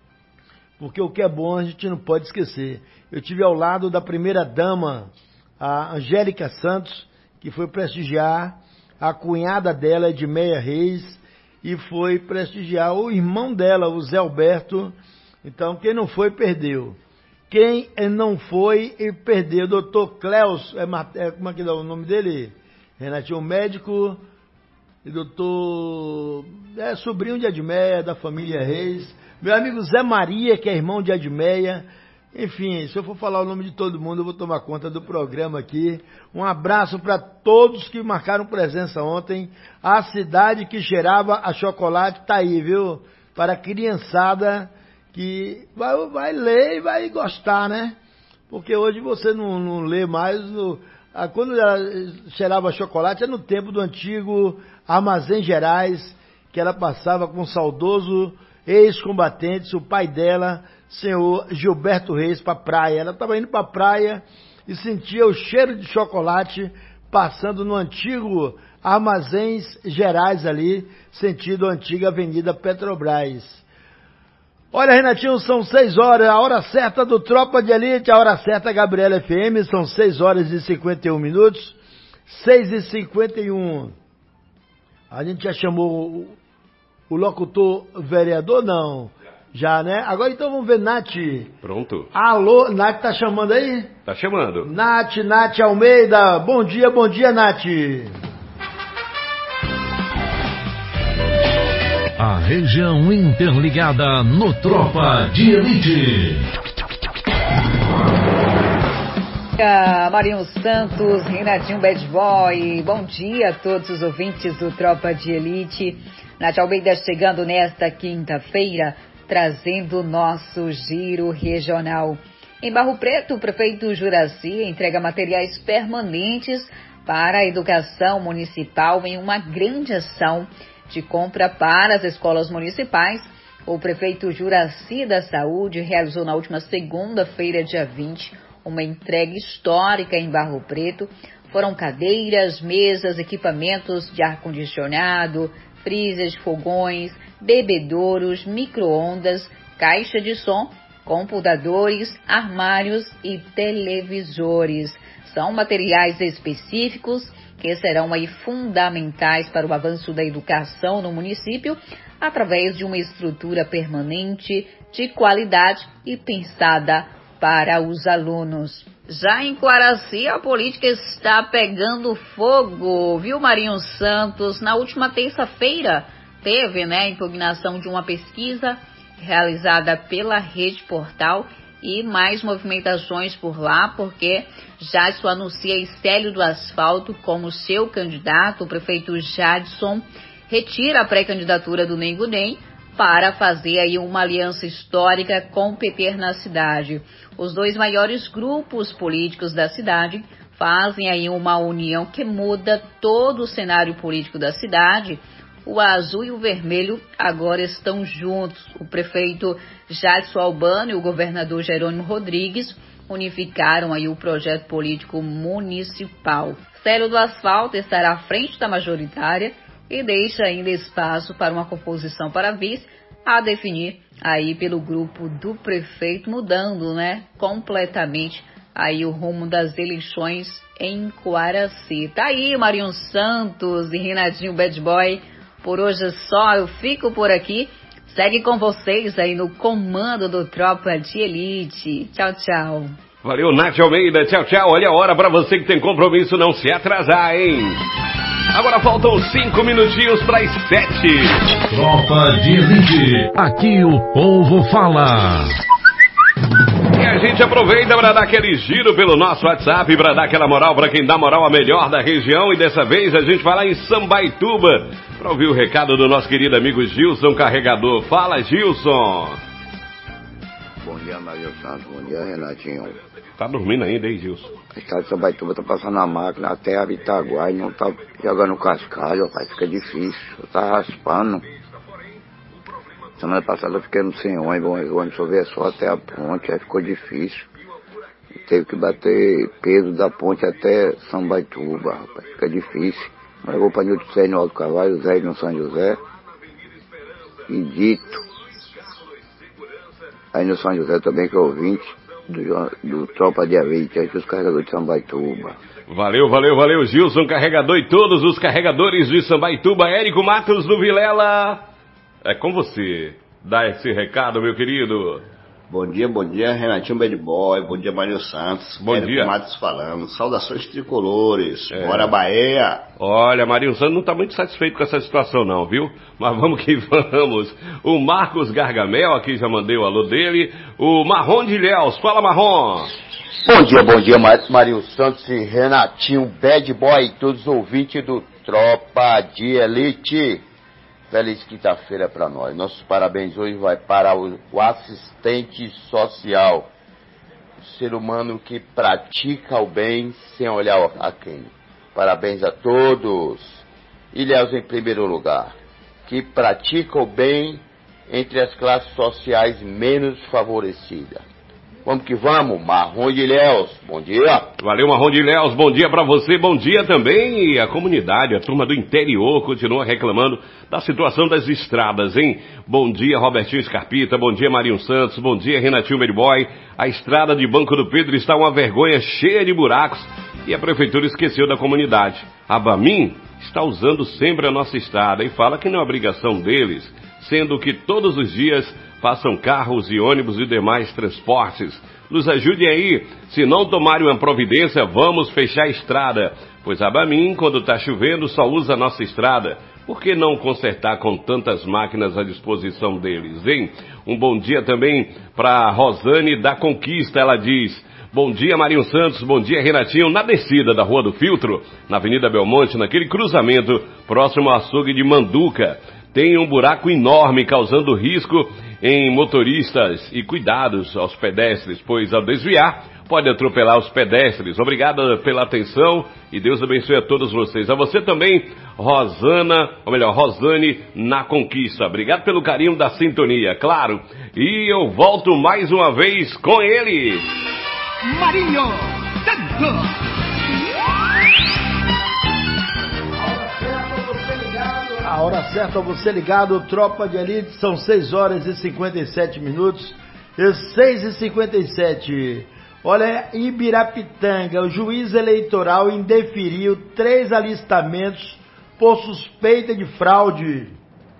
porque o que é bom a gente não pode esquecer. Eu tive ao lado da primeira dama, a Angélica Santos, que foi prestigiar a cunhada dela, Edmeia Reis, e foi prestigiar o irmão dela, o Zé Alberto. Então, quem não foi, perdeu. Quem não foi e perdeu, doutor Cleus, é, é, como é que dá o nome dele? Renatinho, médico, e doutor, é sobrinho de Edmeia, da família Reis. Meu amigo Zé Maria, que é irmão de Edmeia. Enfim, se eu for falar o nome de todo mundo, eu vou tomar conta do programa aqui. Um abraço para todos que marcaram presença ontem. A cidade que cheirava a chocolate tá aí, viu? Para a criançada que vai, vai ler e vai gostar, né? Porque hoje você não, não lê mais. No, a, quando ela cheirava chocolate, é no tempo do antigo Armazém Gerais, que ela passava com o saudoso ex-combatente, o pai dela, senhor Gilberto Reis, para a praia. Ela estava indo para a praia e sentia o cheiro de chocolate passando no antigo Armazéns Gerais ali, sentido a antiga Avenida Petrobras. Olha, Renatinho, são seis horas, a hora certa do Tropa de Elite, a hora certa Gabriela F M, são seis horas e cinquenta e um minutos, seis e cinquenta e um. A gente já chamou o, o locutor vereador? Não. Já, né? Agora então vamos ver, Nath. Pronto. Alô, Nath tá chamando aí? Tá chamando. Nath, Nath Almeida. Bom dia, bom dia, Nath. A região interligada no Tropa de Elite. Marinho Santos, Renatinho Bad Boy, bom dia a todos os ouvintes do Tropa de Elite. Nath Almeida chegando nesta quinta-feira, trazendo o nosso giro regional. Em Barro Preto, o prefeito Juraci entrega materiais permanentes para a educação municipal em uma grande ação de compra para as escolas municipais. O prefeito Juraci da Saúde realizou na última segunda-feira, dia vinte, uma entrega histórica em Barro Preto. Foram cadeiras, mesas, equipamentos de ar-condicionado, freezers, fogões, bebedouros, micro-ondas, caixa de som, computadores, armários e televisores. São materiais específicos que serão aí fundamentais para o avanço da educação no município, através de uma estrutura permanente, de qualidade e pensada para os alunos. Já em Quaraci, a política está pegando fogo, viu, Marinho Santos? Na última terça-feira, teve, né, a impugnação de uma pesquisa realizada pela Rede Portal e mais movimentações por lá, porque Jadson anuncia Célio do Asfalto como seu candidato. O prefeito Jadson retira a pré-candidatura do Nego Nem para fazer aí uma aliança histórica com o P T na cidade. Os dois maiores grupos políticos da cidade fazem aí uma união que muda todo o cenário político da cidade. O azul e o vermelho agora estão juntos. O prefeito Jadson Albano e o governador Jerônimo Rodrigues unificaram aí o projeto político municipal. Célio do Asfalto estará à frente da majoritária e deixa ainda espaço para uma composição para vice, a definir aí pelo grupo do prefeito, mudando, né, completamente aí o rumo das eleições em Quaraci. Tá aí, Marinho Santos e Renatinho Bad Boy. Por hoje é só, eu fico por aqui. Segue com vocês aí no comando do Tropa de Elite. Tchau, tchau. Valeu, Nath Almeida. Tchau, tchau. Olha a hora pra você que tem compromisso não se atrasar, hein? Agora faltam cinco minutinhos para as sete. Tropa de Elite. Aqui o povo fala. E a gente aproveita para dar aquele giro pelo nosso WhatsApp, para dar aquela moral para quem dá moral a melhor da região. E dessa vez a gente vai lá em Sambaituba para ouvir o recado do nosso querido amigo Gilson Carregador. Fala, Gilson. Bom dia dia, Maria Santos. Bom dia, Renatinho. Tá dormindo ainda, hein, Gilson? A estrada de Sambaituba tá passando a máquina até a Itaguai, não tá jogando cascalho, rapaz, fica difícil. Tá raspando. Semana passada eu fiquei no sem ônibus, o ônibus só veio só até a ponte, aí ficou difícil. Teve que bater peso da ponte até Sambaituba, rapaz, fica difícil. Mas eu vou pra Nilton Cé no Alto Carvalho, Zé no São José. E Dito. Aí no São José também, que é ouvinte do, do Tropa de Elite, aqui os carregadores de Sambaituba. Valeu, valeu, valeu, Gilson, carregador e todos os carregadores de Sambaituba. Érico Matos do Vilela. É com você. Dá esse recado, meu querido. Bom dia, bom dia, Renatinho Bad Boy, bom dia, Mário Santos. Bom Érico dia. Matos falando. Saudações tricolores. É. Bora, Bahia. Olha, Marinho Santos não está muito satisfeito com essa situação não, viu? Mas vamos que vamos. O Marcos Gargamel, aqui já mandei o alô dele. O Marrom de Ilhéus. Fala, Marrom. Bom dia, bom dia, Marinho Santos e Renatinho Bad Boy e todos os ouvintes do Tropa de Elite. Feliz quinta-feira para nós. Nossos parabéns hoje vai para o, o assistente social, o ser humano que pratica o bem sem olhar a quem. Parabéns a todos. Ilhéus em primeiro lugar, que pratica o bem entre as classes sociais menos favorecidas. Vamos que vamos, Marrom de Ilhéus, bom dia. Valeu, Marrom de Ilhéus, bom dia pra você, bom dia também. E a comunidade, a turma do interior continua reclamando da situação das estradas, hein? Bom dia, Robertinho Scarpita, bom dia, Marinho Santos, bom dia, Renatinho Bad Boy. A estrada de Banco do Pedro está uma vergonha, cheia de buracos, e a prefeitura esqueceu da comunidade. A Bamin está usando sempre a nossa estrada e fala que não é obrigação deles, sendo que todos os dias passam carros e ônibus e demais transportes. Nos ajudem aí, se não tomarem uma providência, vamos fechar a estrada, pois a Bamin, quando está chovendo, só usa a nossa estrada. Por que não consertar com tantas máquinas à disposição deles, hein? Um bom dia também para Rosane da Conquista, ela diz: bom dia, Marinho Santos, bom dia, Renatinho. Na descida da Rua do Filtro, na Avenida Belmonte, naquele cruzamento próximo ao açougue de Manduca, tem um buraco enorme causando risco em motoristas e cuidados aos pedestres, pois ao desviar pode atropelar os pedestres. Obrigado pela atenção e Deus abençoe a todos vocês. A você também, Rosana, ou melhor, Rosane na Conquista. Obrigado pelo carinho da sintonia, claro. E eu volto mais uma vez com ele, Marinho Santos. A hora certa, você ligado, Tropa de Elite, são seis horas e cinquenta e sete minutos, e seis e cinquenta e sete. Olha, em Ibirapitanga, o juiz eleitoral indeferiu três alistamentos por suspeita de fraude.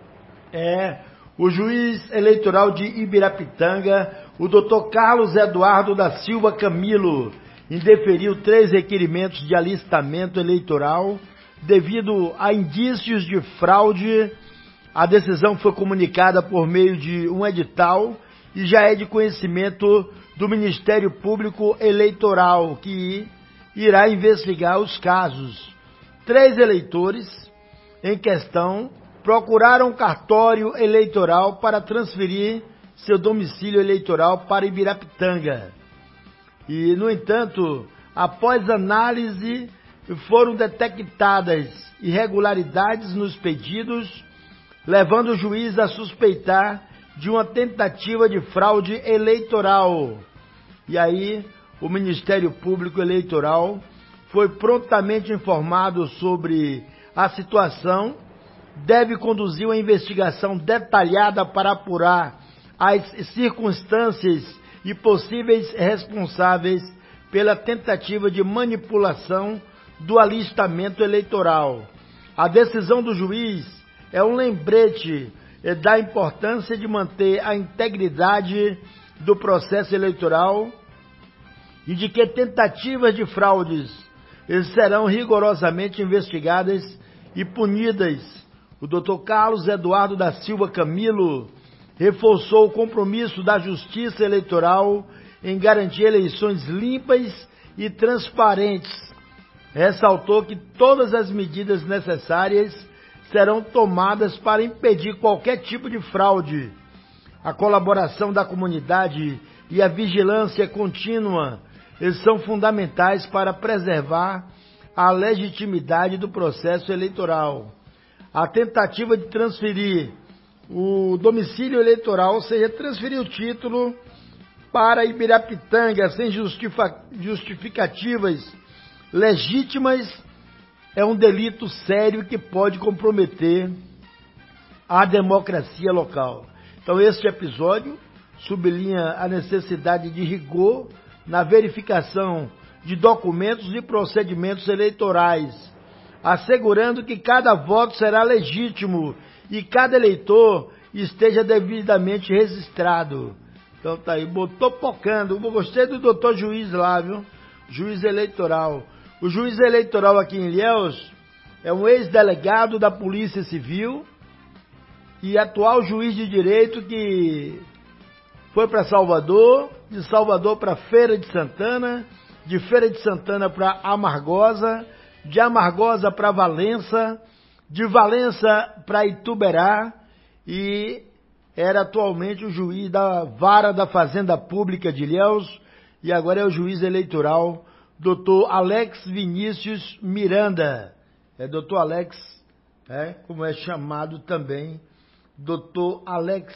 É, o juiz eleitoral de Ibirapitanga, o doutor Carlos Eduardo da Silva Camilo, indeferiu três requerimentos de alistamento eleitoral devido a indícios de fraude. A decisão foi comunicada por meio de um edital e já é de conhecimento do Ministério Público Eleitoral, que irá investigar os casos. Três eleitores em questão procuraram um cartório eleitoral para transferir seu domicílio eleitoral para Ibirapitanga. E, no entanto, após análise, foram detectadas irregularidades nos pedidos, levando o juiz a suspeitar de uma tentativa de fraude eleitoral. E aí, o Ministério Público Eleitoral foi prontamente informado sobre a situação, deve conduzir uma investigação detalhada para apurar as circunstâncias e possíveis responsáveis pela tentativa de manipulação do alistamento eleitoral. A decisão do juiz é um lembrete da importância de manter a integridade do processo eleitoral e de que tentativas de fraudes serão rigorosamente investigadas e punidas. O doutor Carlos Eduardo da Silva Camilo reforçou o compromisso da Justiça Eleitoral em garantir eleições limpas e transparentes. Ressaltou que todas as medidas necessárias serão tomadas para impedir qualquer tipo de fraude. A colaboração da comunidade e a vigilância contínua, eles são fundamentais para preservar a legitimidade do processo eleitoral. A tentativa de transferir o domicílio eleitoral, ou seja, transferir o título para Ibirapitanga sem justificativas legítimas, é um delito sério que pode comprometer a democracia local. Então, este episódio sublinha a necessidade de rigor na verificação de documentos e procedimentos eleitorais, assegurando que cada voto será legítimo e cada eleitor esteja devidamente registrado. Então tá aí, botou pocando. Eu gostei do doutor juiz lá, viu? Juiz eleitoral. O juiz eleitoral aqui em Ilhéus é um ex-delegado da Polícia Civil e atual juiz de direito que foi para Salvador, de Salvador para Feira de Santana, de Feira de Santana para Amargosa, de Amargosa para Valença, de Valença para Ituberá, e era atualmente o juiz da Vara da Fazenda Pública de Ilhéus, e agora é o juiz eleitoral, doutor Alex Vinícius Miranda. É doutor Alex, é, como é chamado também, doutor Alex,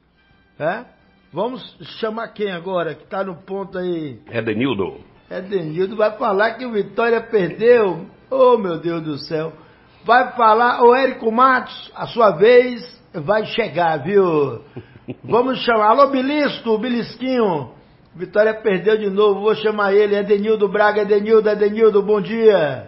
é? Vamos chamar quem agora, que está no ponto aí? É Denildo. É Denildo, vai falar que o Vitória perdeu. Oh, meu Deus do céu. Vai falar, o Érico Matos, a sua vez vai chegar, viu? Vamos chamar. Alô, Bilisco, Bilisquinho. Vitória perdeu de novo, vou chamar ele. É Denildo Braga, é Denildo, é Denildo, bom dia.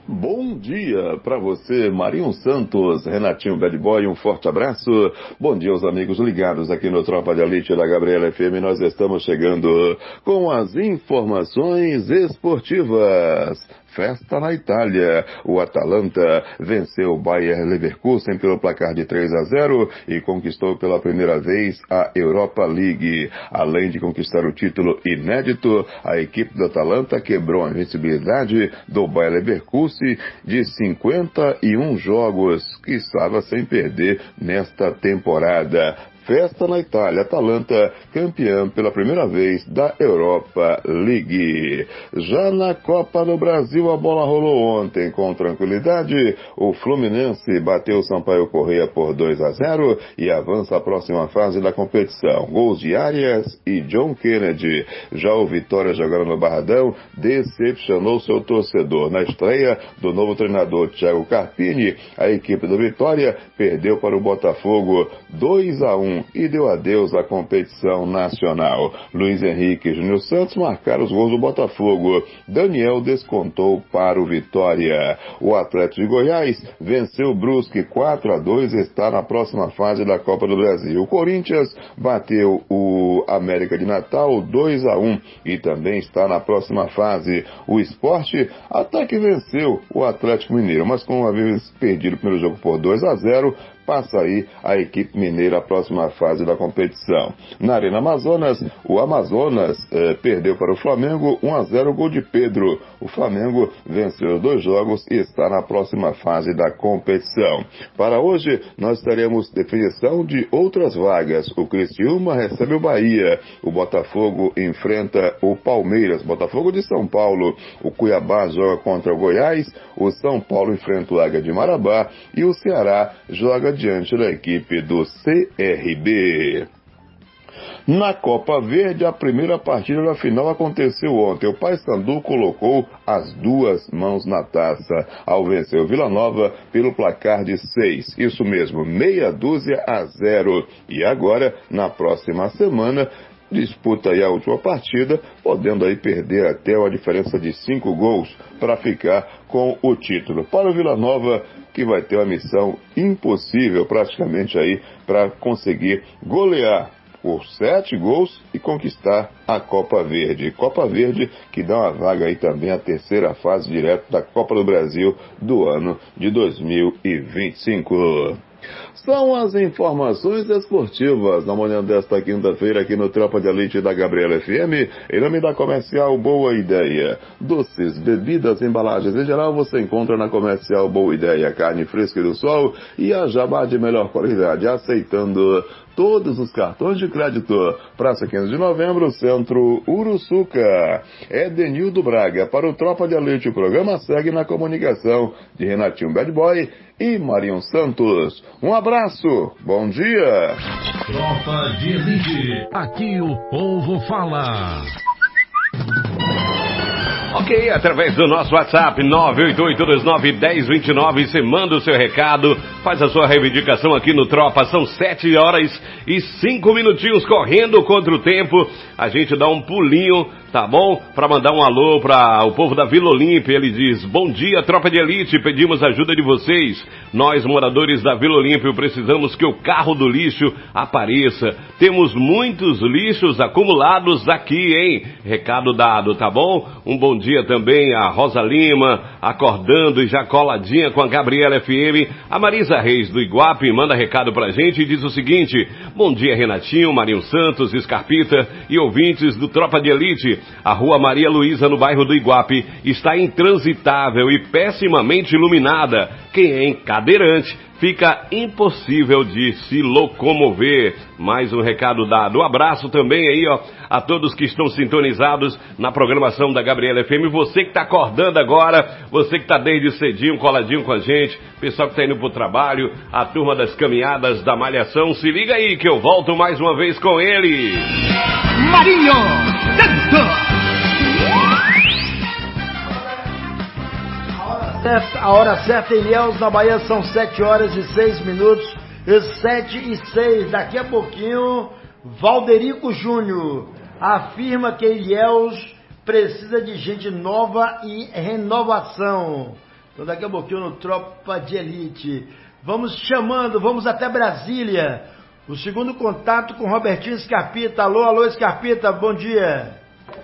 Bom dia para você, Marinho Santos, Renatinho Bad Boy, um forte abraço. Bom dia aos amigos ligados aqui no Tropa de Elite da Gabriela F M. Nós estamos chegando com as informações esportivas. Festa na Itália. O Atalanta venceu o Bayer Leverkusen pelo placar de três a zero e conquistou pela primeira vez a Europa League. Além de conquistar o título inédito, a equipe do Atalanta quebrou a invencibilidade do Bayer Leverkusen de cinquenta e um jogos que estava sem perder nesta temporada. Festa na Itália, Atalanta campeã pela primeira vez da Europa League. Já na Copa do Brasil, a bola rolou ontem com tranquilidade. O Fluminense bateu o Sampaio Corrêa por dois a zero e avança à próxima fase da competição. Gols de Arias e John Kennedy. Já o Vitória, jogando no Barradão, decepcionou seu torcedor. Na estreia do novo treinador Thiago Carpini, a equipe do Vitória perdeu para o Botafogo dois a um. E deu adeus à competição nacional. Luiz Henrique e Júnior Santos marcaram os gols do Botafogo. Daniel descontou para o Vitória. O Atlético de Goiás venceu o Brusque quatro a dois e está na próxima fase da Copa do Brasil. O Corinthians bateu o América de Natal dois a um e também está na próxima fase. O Sport até que venceu o Atlético Mineiro, mas como havia perdido o primeiro jogo por dois a zero, passa aí a equipe mineira à próxima fase da competição. Na Arena Amazonas, o Amazonas eh, perdeu para o Flamengo um a zero, gol de Pedro. O Flamengo venceu os dois jogos e está na próxima fase da competição. Para hoje, nós teremos definição de outras vagas. O Criciúma recebe o Bahia. O Botafogo enfrenta o Palmeiras. Botafogo de São Paulo. O Cuiabá joga contra o Goiás. O São Paulo enfrenta o Águia de Marabá. E o Ceará joga diante da equipe do C R B. Na Copa Verde, a primeira partida da final aconteceu ontem. O Paysandu colocou as duas mãos na taça ao vencer o Vila Nova pelo placar de seis. Isso mesmo, meia dúzia a zero. E agora, na próxima semana, disputa aí a última partida, podendo aí perder até uma diferença de cinco gols para ficar com o título. Para o Vila Nova, que vai ter uma missão impossível praticamente aí para conseguir golear por sete gols e conquistar a Copa Verde. Copa Verde que dá uma vaga aí também à terceira fase direto da Copa do Brasil do ano de dois mil e vinte e cinco. São as informações esportivas na manhã desta quinta-feira aqui no Tropa de Elite da Gabriela F M, em nome da Comercial Boa Ideia. Doces, bebidas, embalagens em geral você encontra na Comercial Boa Ideia. Carne fresca do sol e a jabá de melhor qualidade, aceitando todos os cartões de crédito. Praça quinze de novembro, Centro Uruçuca. Edenildo Braga, para o Tropa de Elite. O programa segue na comunicação de Renatinho Bad Boy e Marinho Santos. Um abraço, bom dia. Tropa de Elite, aqui o povo fala. Ok, através do nosso WhatsApp nove oito oito dois nove um zero dois nove, você manda o seu recado, faz a sua reivindicação aqui no Tropa. São sete horas e cinco minutinhos correndo contra o tempo. A gente dá um pulinho, tá bom? Para mandar um alô para o povo da Vila Olímpia. Ele diz: bom dia, Tropa de Elite, pedimos ajuda de vocês. Nós, moradores da Vila Olímpia, precisamos que o carro do lixo apareça. Temos muitos lixos acumulados aqui, hein? Recado dado, tá bom? Um bom dia também a Rosa Lima, acordando e já coladinha com a Gabriela F M. A Marisa Reis do Iguape manda recado pra gente e diz o seguinte: bom dia, Renatinho, Marinho Santos, Scarpita e ouvintes do Tropa de Elite. A rua Maria Luísa, no bairro do Iguape, está intransitável e pessimamente iluminada. Quem é encadeirante fica impossível de se locomover. Mais um recado dado. Um abraço também aí, ó, a todos que estão sintonizados na programação da Gabriela F M. Você que está acordando agora, você que está desde cedinho, coladinho com a gente, pessoal que está indo pro trabalho, a turma das caminhadas da Malhação, se liga aí que eu volto mais uma vez com ele. Marinho Santos. A hora certa em Ilhéus, na Bahia, são sete horas e seis minutos, sete e seis. Daqui a pouquinho, Valderico Júnior afirma que Ilhéus precisa de gente nova e renovação. Então daqui a pouquinho no Tropa de Elite. Vamos chamando, vamos até Brasília. O segundo contato com Robertinho Scarpita. Alô, alô, Scarpita, bom dia.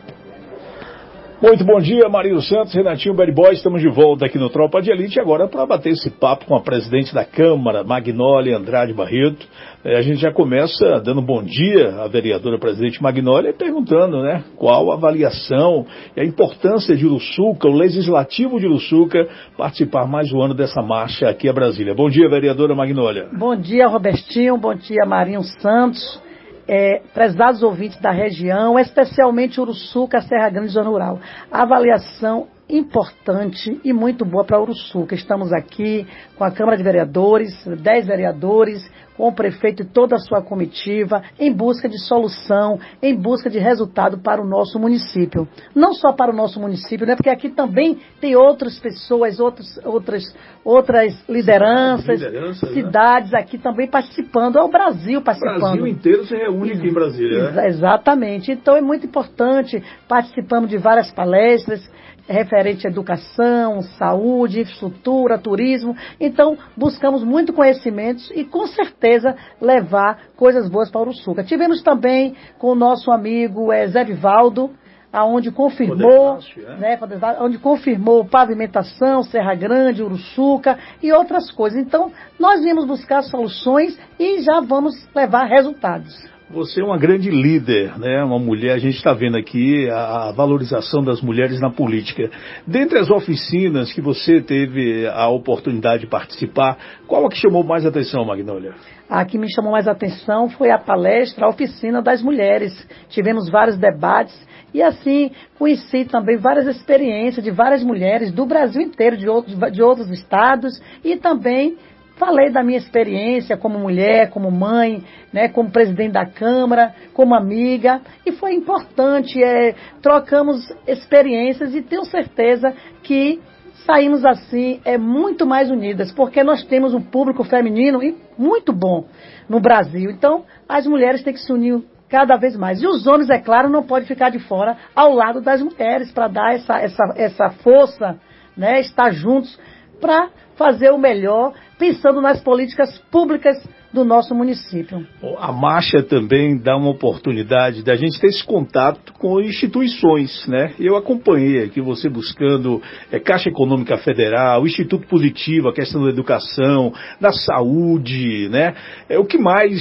Muito bom dia, Marinho Santos, Renatinho Bad Boy, estamos de volta aqui no Tropa de Elite, agora para bater esse papo com a presidente da Câmara, Magnólia Andrade Barreto. É, a gente já começa dando bom dia à vereadora presidente Magnólia e perguntando, né, qual a avaliação e a importância de Uruçuca, o Legislativo de Uruçuca, participar mais um ano dessa marcha aqui a Brasília. Bom dia, vereadora Magnólia. Bom dia, Robertinho, bom dia, Marinho Santos. É, prezados ouvintes da região, especialmente Uruçuca, Serra Grande e Zona Rural. Avaliação importante e muito boa para Uruçuca. Estamos aqui com a Câmara de Vereadores, dez vereadores, com o prefeito e toda a sua comitiva, em busca de solução, em busca de resultado para o nosso município. Não só para o nosso município, né? Porque aqui também tem outras pessoas, outros, outras, outras lideranças, lideranças cidades, né? Aqui também participando, é o Brasil participando. O Brasil inteiro se reúne aqui em Brasília. Né? Exatamente. Então é muito importante, participamos de várias palestras, referente à educação, saúde, infraestrutura, turismo. Então, buscamos muito conhecimentos e, com certeza, levar coisas boas para o Uruçuca. Tivemos também com o nosso amigo é, Zé Vivaldo, aonde confirmou, né, onde confirmou pavimentação, Serra Grande, Uruçuca e outras coisas. Então, nós viemos buscar soluções e já vamos levar resultados. Você é uma grande líder, né? Uma mulher, a gente está vendo aqui a valorização das mulheres na política. Dentre as oficinas que você teve a oportunidade de participar, qual a que chamou mais atenção, Magnólia? A que me chamou mais atenção foi a palestra, a oficina das mulheres. Tivemos vários debates e assim conheci também várias experiências de várias mulheres do Brasil inteiro, de outros, de outros estados e também falei da minha experiência como mulher, como mãe, né, como presidente da Câmara, como amiga, e foi importante, é, trocamos experiências e tenho certeza que saímos assim é, muito mais unidas, porque nós temos um público feminino muito bom no Brasil. Então, as mulheres têm que se unir cada vez mais. E os homens, é claro, não podem ficar de fora ao lado das mulheres para dar essa, essa, essa força, né, estar juntos para fazer o melhor, pensando nas políticas públicas do nosso município. A marcha também dá uma oportunidade da gente ter esse contato com instituições, né? Eu acompanhei aqui você buscando é, Caixa Econômica Federal, Instituto Positivo, a questão da educação, da saúde, né? É o que mais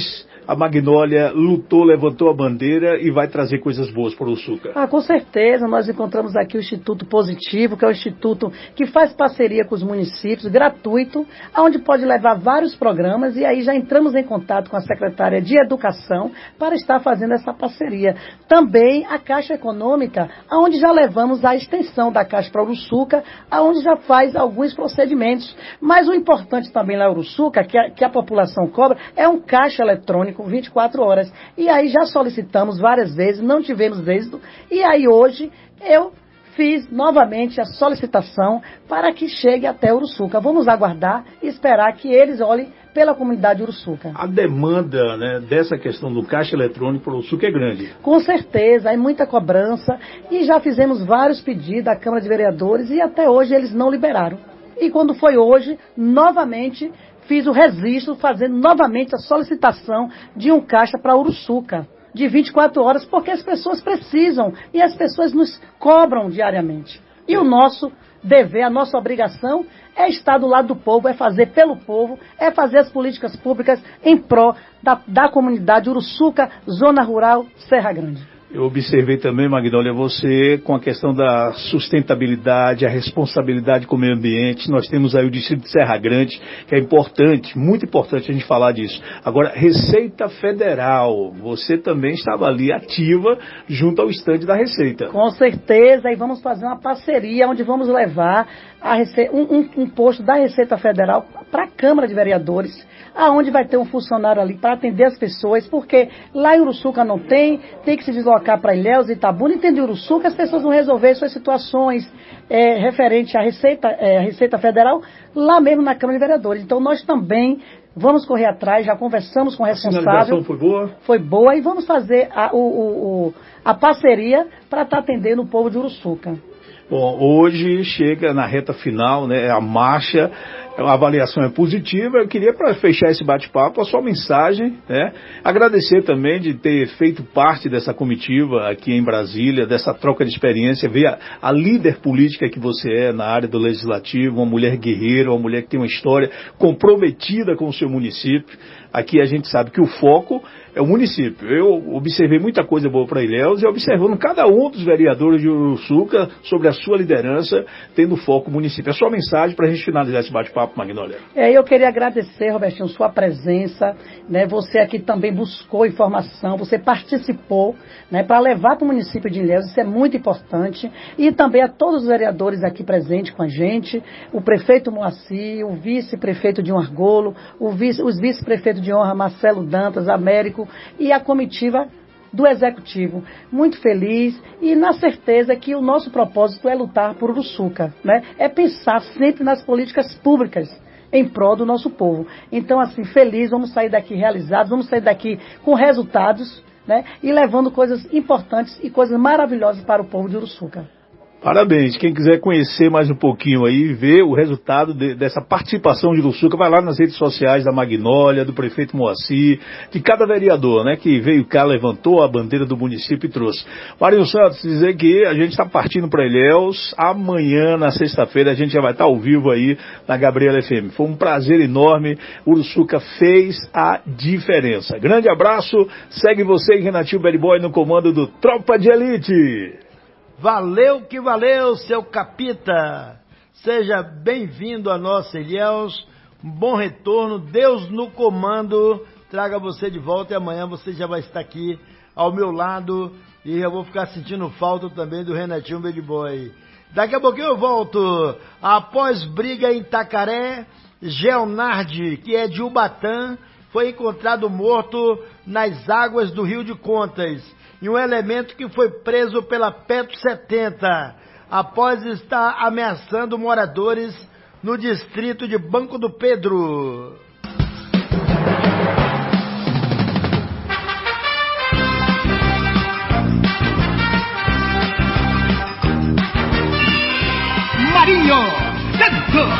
a Magnólia lutou, levantou a bandeira e vai trazer coisas boas para o Uruçuca. Ah, com certeza, nós encontramos aqui o Instituto Positivo, que é o instituto que faz parceria com os municípios, gratuito, onde pode levar vários programas, e aí já entramos em contato com a secretária de Educação para estar fazendo essa parceria. Também a Caixa Econômica, onde já levamos a extensão da Caixa para Uruçuca, onde já faz alguns procedimentos. Mas o importante também lá em Uruçuca, que a, que a população cobra, é um caixa eletrônico vinte e quatro horas. E aí já solicitamos várias vezes, não tivemos êxito, e aí hoje eu fiz novamente a solicitação para que chegue até Uruçuca. Vamos aguardar e esperar que eles olhem pela comunidade Uruçuca. A demanda, né, dessa questão do caixa eletrônico para o Uruçuca é grande. Com certeza, há muita cobrança e já fizemos vários pedidos à Câmara de Vereadores e até hoje eles não liberaram. E quando foi hoje, novamente fiz o registro, fazendo novamente a solicitação de um caixa para Uruçuca, de vinte e quatro horas, porque as pessoas precisam e as pessoas nos cobram diariamente. E o nosso dever, a nossa obrigação é estar do lado do povo, é fazer pelo povo, é fazer as políticas públicas em pró da, da comunidade Uruçuca, Zona Rural, Serra Grande. Eu observei também, Magnólia, você com a questão da sustentabilidade, a responsabilidade com o meio ambiente. Nós temos aí o Distrito de Serra Grande, que é importante, muito importante a gente falar disso. Agora, Receita Federal, você também estava ali ativa junto ao estande da Receita. Com certeza, e vamos fazer uma parceria onde vamos levar a rece... um, um, um posto da Receita Federal para a Câmara de Vereadores, aonde vai ter um funcionário ali para atender as pessoas, porque lá em Uruçuca não tem, tem que se deslocar para Ilhéus e Itabuna, e tem de Uruçuca, as pessoas vão resolver suas situações é, referente à Receita, é, à Receita Federal, lá mesmo na Câmara de Vereadores. Então nós também vamos correr atrás, já conversamos com o responsável. A sinalização foi boa? Foi boa, e vamos fazer a, o, o, o, a parceria para estar atendendo o povo de Uruçuca. Bom, hoje chega na reta final, né, a marcha, a avaliação é positiva. Eu queria, para fechar esse bate-papo, a sua mensagem, né, agradecer também de ter feito parte dessa comitiva aqui em Brasília, dessa troca de experiência, ver a, a líder política que você é na área do Legislativo, uma mulher guerreira, uma mulher que tem uma história comprometida com o seu município. Aqui a gente sabe que o foco é o município. Eu observei muita coisa boa para Ilhéus e observando cada um dos vereadores de Uruçuca sobre a sua liderança, tendo foco o município. A sua mensagem para a gente finalizar esse bate-papo, Magnólia. É, eu queria agradecer, Robertinho, sua presença, né? Você aqui também buscou informação, você participou, né, para levar para o município de Ilhéus, isso é muito importante. E também a todos os vereadores aqui presentes com a gente, o prefeito Moacir, o vice-prefeito de Argolo, o vice, os vice-prefeitos de honra, Marcelo Dantas, Américo, e a comitiva do Executivo. Muito feliz e na certeza que o nosso propósito é lutar por Uruçuca, né? É pensar sempre nas políticas públicas em prol do nosso povo. Então, assim, feliz, vamos sair daqui realizados, vamos sair daqui com resultados, né? E levando coisas importantes e coisas maravilhosas para o povo de Uruçuca. Parabéns. Quem quiser conhecer mais um pouquinho aí, ver o resultado de, dessa participação de Uruçuca, vai lá nas redes sociais da Magnólia, do prefeito Moacir, de cada vereador, né, que veio cá, levantou a bandeira do município e trouxe. Marinho Santos, dizer que a gente está partindo para Ilhéus, amanhã, na sexta-feira, a gente já vai estar ao vivo aí na Gabriela F M. Foi um prazer enorme, Uruçuca fez a diferença. Grande abraço, segue você e Renatinho Bad Boy no comando do Tropa de Elite. Valeu que valeu, seu capita! Seja bem-vindo a nossa Ilhéus, um bom retorno, Deus no comando, traga você de volta e amanhã você já vai estar aqui ao meu lado e eu vou ficar sentindo falta também do Renatinho Bad Boy. Daqui a pouquinho eu volto. Após briga em Itacaré, Geonardi, que é de Ubatã, foi encontrado morto nas águas do Rio de Contas. E um elemento que foi preso pela Petro setenta, após estar ameaçando moradores no distrito de Banco do Pedro. Marinho Santos!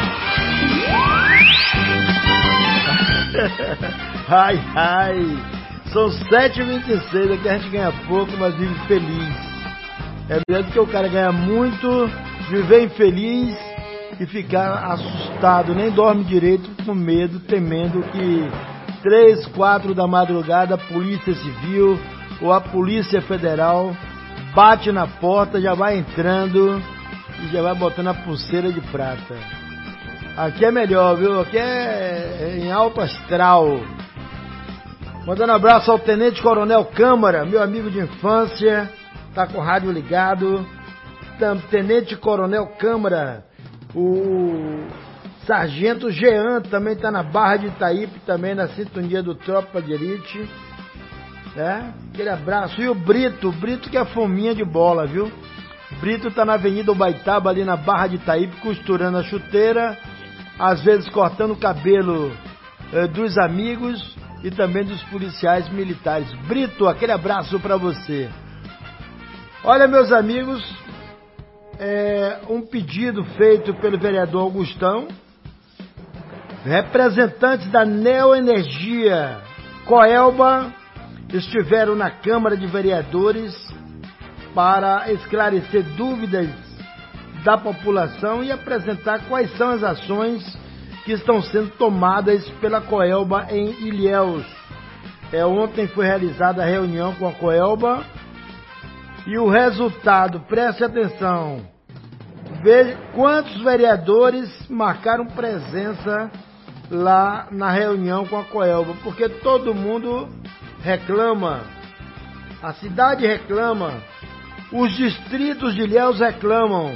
Ai, ai... São sete e vinte e seis, aqui a gente ganha pouco, mas vive feliz. É melhor do que o cara ganhar muito, viver infeliz e ficar assustado, nem dorme direito, com medo, temendo que três, quatro da madrugada, a Polícia Civil ou a Polícia Federal bate na porta, já vai entrando e já vai botando a pulseira de prata. Aqui é melhor, viu? Aqui é em alto astral. Mandando um abraço ao Tenente Coronel Câmara, meu amigo de infância, tá com o rádio ligado. Tenente Coronel Câmara, o Sargento Jean também tá na Barra de Itaípe, também na sintonia do Tropa de Elite. É? Aquele abraço. E o Brito, o Brito que é fominha de bola, viu? Brito tá na Avenida Ubaitaba, ali na Barra de Itaípe, costurando a chuteira, às vezes cortando o cabelo eh, dos amigos e também dos policiais militares. Brito, aquele abraço pra você. Olha, meus amigos, é, um pedido feito pelo vereador Augustão. Representantes da Neoenergia Coelba estiveram na Câmara de Vereadores para esclarecer dúvidas da população e apresentar quais são as ações que estão sendo tomadas pela Coelba em Ilhéus. É, ontem foi realizada a reunião com a Coelba e o resultado, preste atenção, veja quantos vereadores marcaram presença lá na reunião com a Coelba, porque todo mundo reclama, a cidade reclama, os distritos de Ilhéus reclamam.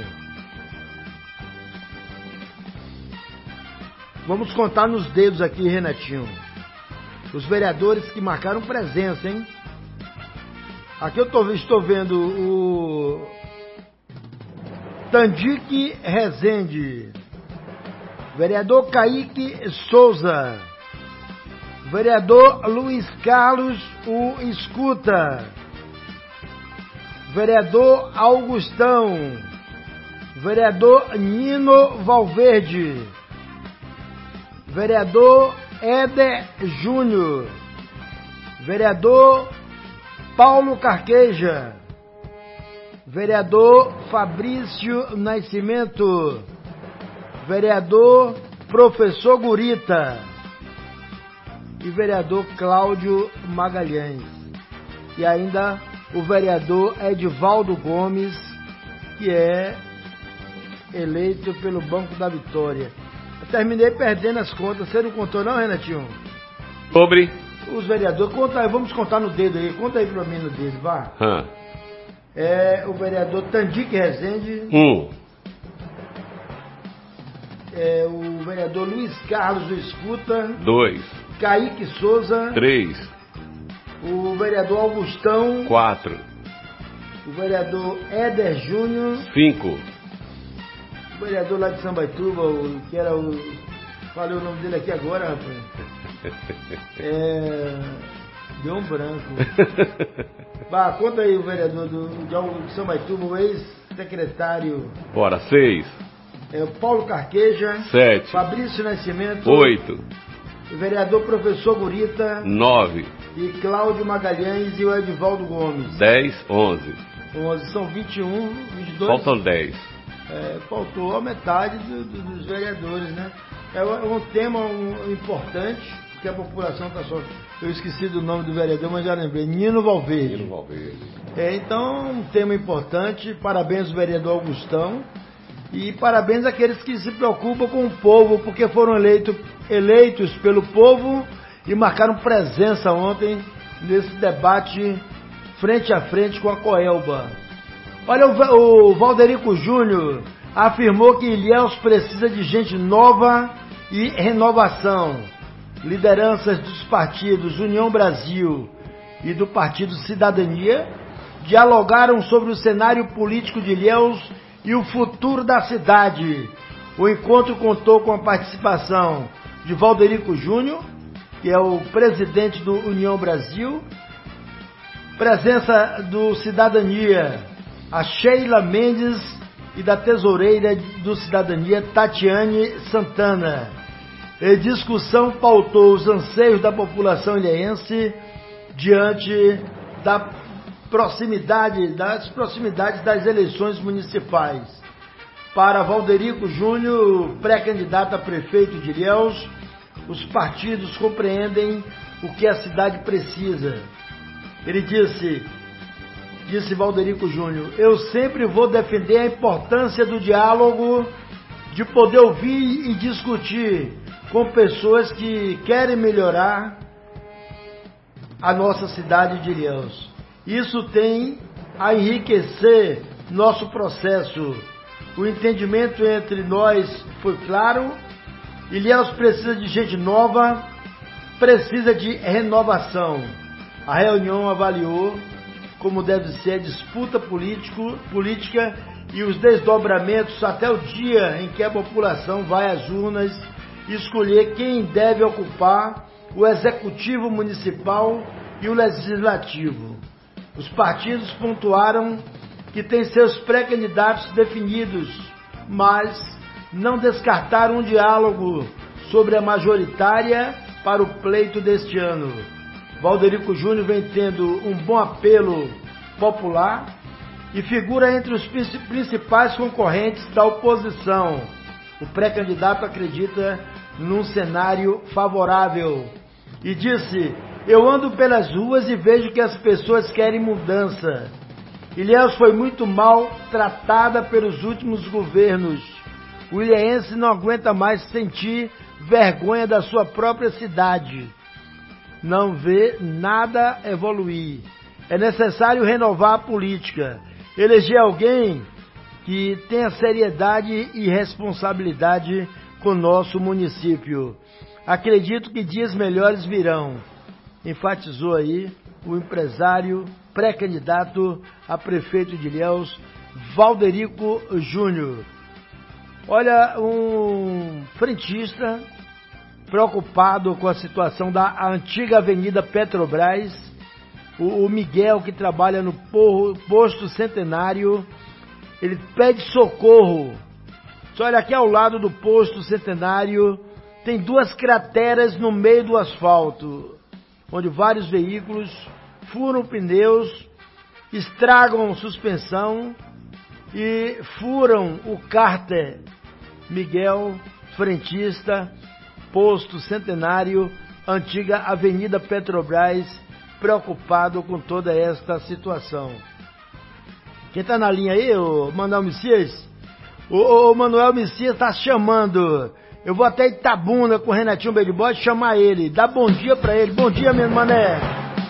Vamos contar nos dedos aqui, Renatinho, os vereadores que marcaram presença, hein? Aqui eu tô, estou vendo o Tandique Rezende, vereador Kaique Souza, vereador Luiz Carlos o Escuta, vereador Augustão, vereador Nino Valverde, vereador Éder Júnior, vereador Paulo Carqueja, vereador Fabrício Nascimento, vereador Professor Gurita e vereador Cláudio Magalhães. E ainda o vereador Edivaldo Gomes, que é eleito pelo Banco da Vitória. Eu terminei perdendo as contas. Você não contou não, Renatinho? Sobre? Os vereadores. Conta aí, vamos contar no dedo aí. Conta aí pra mim no dedo, vá. Hã. É o vereador Tandique Rezende. Um. É o vereador Luiz Carlos do Escuta. Dois. Kaique Souza. Três. O vereador Augustão. Quatro. O vereador Éder Júnior. Cinco. O vereador lá de Sambaituba, o, que era o... Falei o nome dele aqui agora, rapaz. É... Deu um branco. Bah, conta aí o vereador do, de Sambaituba, o ex-secretário. Bora, seis. É o Paulo Carqueja. Sete. Fabrício Nascimento. Oito. O vereador Professor Gurita. Nove. E Cláudio Magalhães e o Edivaldo Gomes. Dez, onze. Onze, são vinte e um, vinte e dois. Faltam dez. É, faltou a metade do, do, dos vereadores, né? É um tema um, importante, porque a população está só... Eu esqueci do nome do vereador, mas já lembrei. Nino Valverde. Nino Valverde. É, então, um tema importante. Parabéns ao vereador Augustão. E parabéns àqueles que se preocupam com o povo, porque foram eleito, eleitos pelo povo e marcaram presença ontem nesse debate frente a frente com a Coelba. Olha, o, o Valderico Júnior afirmou que Ilhéus precisa de gente nova e renovação. Lideranças dos partidos União Brasil e do Partido Cidadania dialogaram sobre o cenário político de Ilhéus e o futuro da cidade. O encontro contou com a participação de Valderico Júnior, que é o presidente do União Brasil, presença do Cidadania, a Sheila Mendes, e da tesoureira do Cidadania, Tatiane Santana. A discussão pautou os anseios da população ilhéense diante da proximidade, das proximidades das eleições municipais. Para Valderico Júnior, pré-candidato a prefeito de Ilhéus, os partidos compreendem o que a cidade precisa. Ele disse, disse Valderico Júnior, eu sempre vou defender a importância do diálogo, de poder ouvir e discutir com pessoas que querem melhorar a nossa cidade de Ilhéus. Isso tem a enriquecer nosso processo. O entendimento entre nós foi claro. Ilhéus precisa de gente nova, precisa de renovação. A reunião avaliou como deve ser a disputa político, política e os desdobramentos até o dia em que a população vai às urnas escolher quem deve ocupar o executivo municipal e o legislativo. Os partidos pontuaram que têm seus pré-candidatos definidos, mas não descartaram um diálogo sobre a majoritária para o pleito deste ano. Valderico Júnior vem tendo um bom apelo popular e figura entre os principais concorrentes da oposição. O pré-candidato acredita num cenário favorável e disse, eu ando pelas ruas e vejo que as pessoas querem mudança. Ilhéus foi muito mal tratada pelos últimos governos. O ilhéense não aguenta mais sentir vergonha da sua própria cidade. Não vê nada evoluir. É necessário renovar a política. Eleger alguém que tenha seriedade e responsabilidade com o nosso município. Acredito que dias melhores virão. Enfatizou aí o empresário pré-candidato a prefeito de Ilhéus, Valderico Júnior. Olha, um frentista preocupado com a situação da antiga Avenida Petrobras, o, o Miguel, que trabalha no posto Centenário, ele pede socorro. Só olha, aqui ao lado do posto Centenário tem duas crateras no meio do asfalto, onde vários veículos furam pneus, estragam suspensão e furam o cárter. Miguel, frentista, posto Centenário, antiga Avenida Petrobras, preocupado com toda esta situação. Quem está na linha aí, o Manuel Messias? O, o Manuel Messias está chamando. Eu vou até Itabuna com o Renatinho Bad Boy chamar ele. Dá bom dia para ele. Bom dia, meu mané.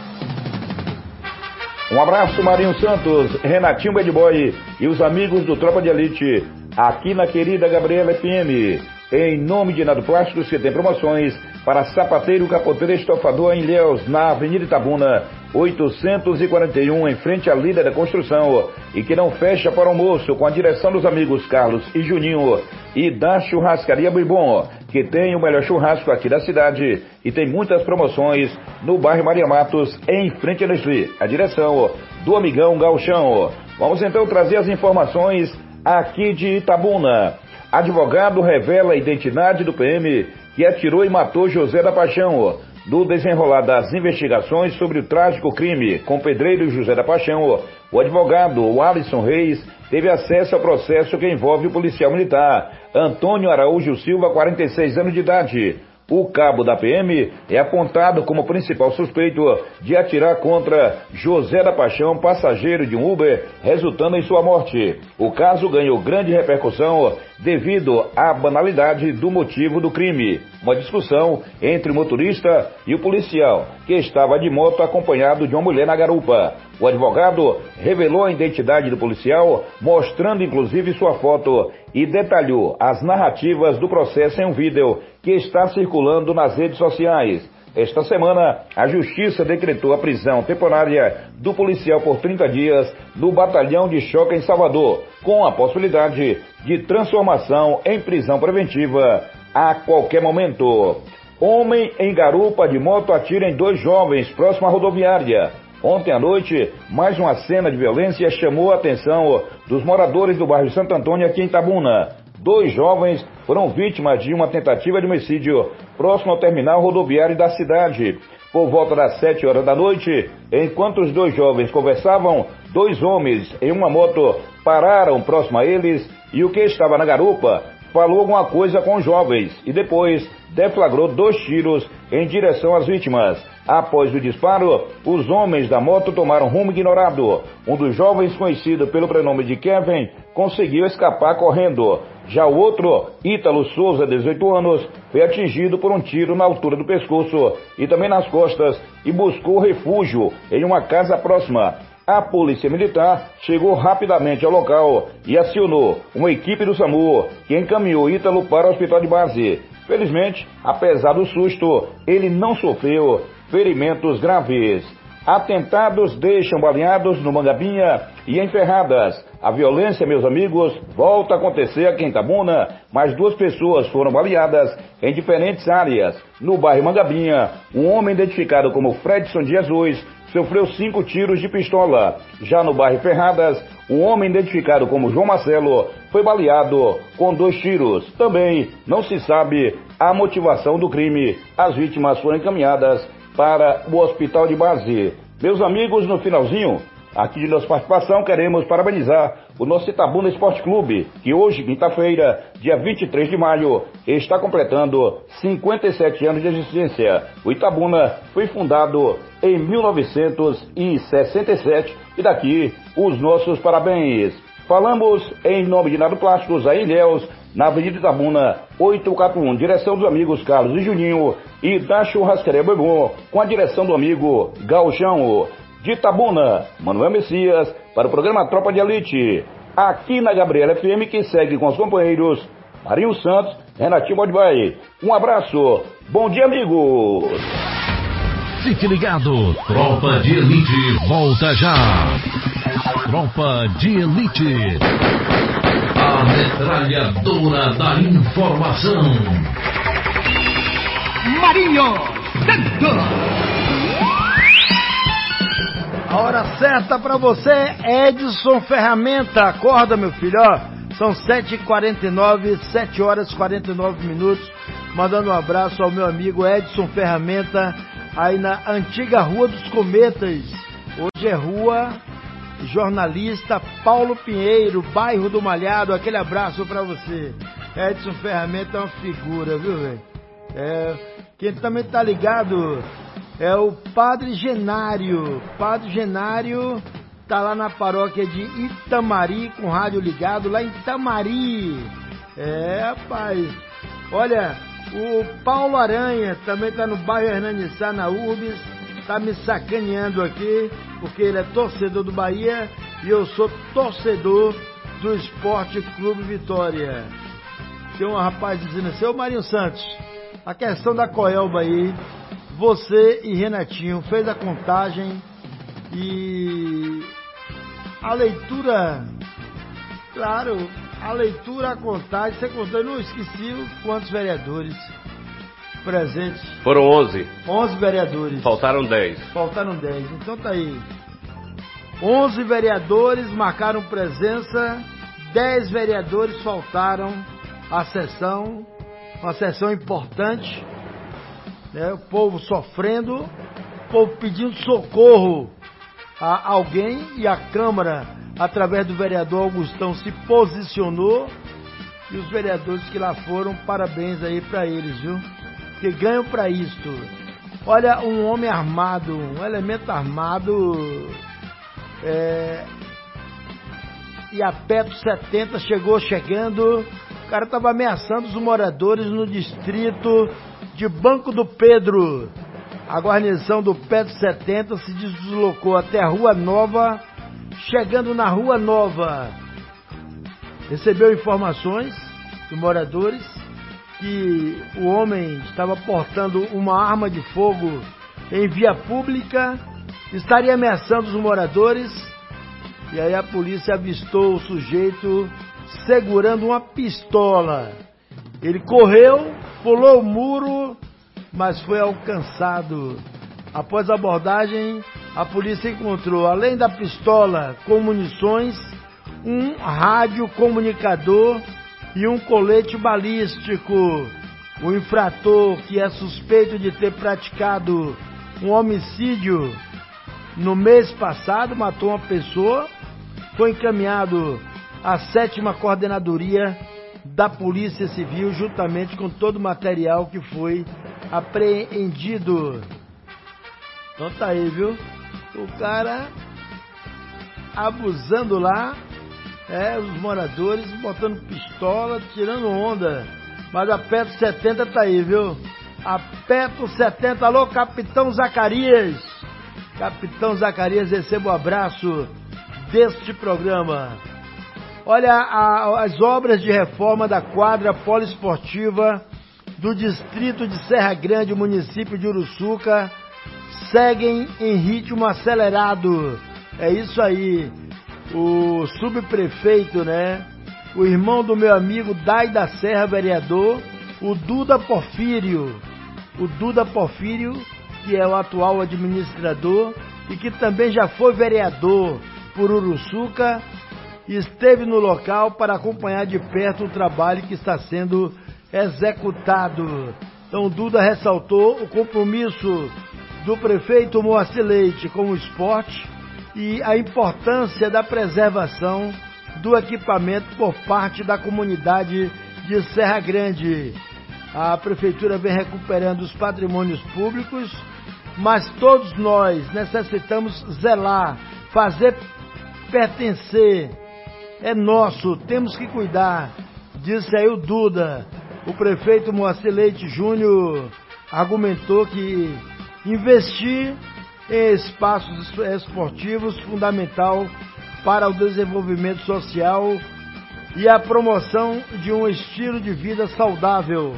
Um abraço, Marinho Santos, Renatinho Bad Boy e os amigos do Tropa de Elite, aqui na querida Gabriela F M. Em nome de Nado Plásticos, que tem promoções para sapateiro, capoteiro e estofador em Ilhéus, na Avenida Itabuna, oitocentos e quarenta e um, em frente à Líder da Construção, e que não fecha para almoço, com a direção dos amigos Carlos e Juninho, e da Churrascaria Buibon, que tem o melhor churrasco aqui da cidade, e tem muitas promoções no bairro Maria Matos, em frente a Nestlé, a direção do amigão Galchão. Vamos então trazer as informações aqui de Itabuna. Advogado revela a identidade do P M que atirou e matou José da Paixão. No desenrolar das investigações sobre o trágico crime com o pedreiro José da Paixão, o advogado Alisson Reis teve acesso ao processo que envolve o policial militar Antônio Araújo Silva, quarenta e seis anos de idade. O cabo da P M é apontado como principal suspeito de atirar contra José da Paixão, passageiro de um Uber, resultando em sua morte. O caso ganhou grande repercussão devido à banalidade do motivo do crime. Uma discussão entre o motorista e o policial, que estava de moto acompanhado de uma mulher na garupa. O advogado revelou a identidade do policial, mostrando inclusive sua foto, e detalhou as narrativas do processo em um vídeo que está circulando nas redes sociais. Esta semana, a Justiça decretou a prisão temporária do policial por trinta dias no batalhão de choque em Salvador, com a possibilidade de transformação em prisão preventiva a qualquer momento. Homem em garupa de moto atira em dois jovens próximo à rodoviária. Ontem à noite, mais uma cena de violência chamou a atenção dos moradores do bairro Santo Antônio, aqui em Itabuna. Dois jovens foram vítimas de uma tentativa de homicídio próximo ao terminal rodoviário da cidade. Por volta das sete horas da noite, enquanto os dois jovens conversavam, dois homens em uma moto pararam próximo a eles e o que estava na garupa falou alguma coisa com os jovens e depois deflagrou dois tiros em direção às vítimas. Após o disparo, os homens da moto tomaram rumo ignorado. Um dos jovens, conhecido pelo prenome de Kevin, conseguiu escapar correndo. Já o outro, Ítalo Souza, dezoito anos, foi atingido por um tiro na altura do pescoço e também nas costas e buscou refúgio em uma casa próxima. A polícia militar chegou rapidamente ao local e acionou uma equipe do SAMU, que encaminhou Ítalo para o hospital de base. Felizmente, apesar do susto, ele não sofreu ferimentos graves. Atentados deixam baleados no Mangabinha e em Ferradas. A violência, meus amigos, volta a acontecer aqui em Itabuna, mas duas pessoas foram baleadas em diferentes áreas. No bairro Mangabinha, um homem identificado como Fredson de Jesus sofreu cinco tiros de pistola. Já no bairro Ferradas, um homem identificado como João Marcelo foi baleado com dois tiros. Também não se sabe a motivação do crime. As vítimas foram encaminhadas para o hospital de base. Meus amigos, no finalzinho aqui de nossa participação, queremos parabenizar o nosso Itabuna Esporte Clube, que hoje, quinta-feira, dia vinte e três de maio, está completando cinquenta e sete anos de existência. O Itabuna foi fundado em mil novecentos e sessenta e sete e daqui os nossos parabéns. Falamos em nome de Nado Plásticos, a Ilhéus, na Avenida Itabuna, oitocentos e quarenta e um, direção dos amigos Carlos e Juninho, e da Churrascaria Bebom, com a direção do amigo Gauchão. De Itabuna, Manuel Messias, para o programa Tropa de Elite, aqui na Gabriela F M, que segue com os companheiros Marinho Santos, Renatinho Bodbay. Um abraço, bom dia, amigos! Fique ligado, Tropa de Elite volta já. Tropa de Elite, a metralhadora da informação. Marinho Santos. A hora certa pra você, Edson Ferramenta. Acorda, meu filho, ó. São sete e quarenta e nove, sete horas e quarenta e nove minutos. Mandando um abraço ao meu amigo Edson Ferramenta, aí na antiga Rua dos Cometas. Hoje é Rua Jornalista Paulo Pinheiro, bairro do Malhado. Aquele abraço pra você. Edson Ferramenta é uma figura, viu, velho? É, quem também tá ligado é o Padre Genário. Padre Genário tá lá na paróquia de Itamari, com rádio ligado, lá em Itamari. É, rapaz. Olha, o Paulo Aranha também tá no bairro Hernanissá, na Urbis. Tá me sacaneando aqui, porque ele é torcedor do Bahia e eu sou torcedor do Esporte Clube Vitória. Tem um rapaz dizendo assim: ô Marinho Santos, a questão da Coelba aí, você e Renatinho fez a contagem e a leitura, claro, a leitura, a contagem, você contou, eu não esqueci quantos vereadores presentes. Foram onze. onze vereadores. Faltaram dez. Faltaram dez, então tá aí. onze vereadores marcaram presença, dez vereadores faltaram à sessão, uma sessão importante. Né, o povo sofrendo, o povo pedindo socorro a alguém, e a Câmara, através do vereador Augustão, se posicionou, e os vereadores que lá foram, parabéns aí pra eles, viu? Que ganham pra isto. Olha, um homem armado, um elemento armado, é, e a Petro setenta chegou chegando, o cara tava ameaçando os moradores no distrito de Banco do Pedro. A guarnição do Petro setenta se deslocou até a Rua Nova. Chegando na Rua Nova, recebeu informações de moradores que o homem estava portando uma arma de fogo em via pública, estaria ameaçando os moradores, e aí a polícia avistou o sujeito segurando uma pistola. Ele correu, pulou o muro, mas foi alcançado. Após a abordagem, a polícia encontrou, além da pistola com munições, um rádio comunicador e um colete balístico. O infrator, que é suspeito de ter praticado um homicídio no mês passado, matou uma pessoa, foi encaminhado à sétima Coordenadoria da Polícia Civil, juntamente com todo o material que foi apreendido. Então tá aí, viu? O cara abusando lá, é, os moradores botando pistola, tirando onda. Mas a Petro setenta tá aí, viu? A Petro setenta, alô, Capitão Zacarias. Capitão Zacarias, receba o abraço deste programa. Olha, a, as obras de reforma da quadra poliesportiva do distrito de Serra Grande, município de Uruçuca, seguem em ritmo acelerado. É isso aí. O subprefeito, né? O irmão do meu amigo Dai da Serra, vereador, o Duda Porfírio. O Duda Porfírio, que é o atual administrador e que também já foi vereador por Uruçuca, esteve no local para acompanhar de perto o trabalho que está sendo executado. Então o Duda ressaltou o compromisso do prefeito Moacir Leite com o esporte e a importância da preservação do equipamento por parte da comunidade de Serra Grande. A prefeitura vem recuperando os patrimônios públicos, mas todos nós necessitamos zelar, fazer pertencer. É nosso, temos que cuidar, disse aí o Duda. O prefeito Moacir Leite Júnior argumentou que investir em espaços esportivos fundamental para o desenvolvimento social e a promoção de um estilo de vida saudável.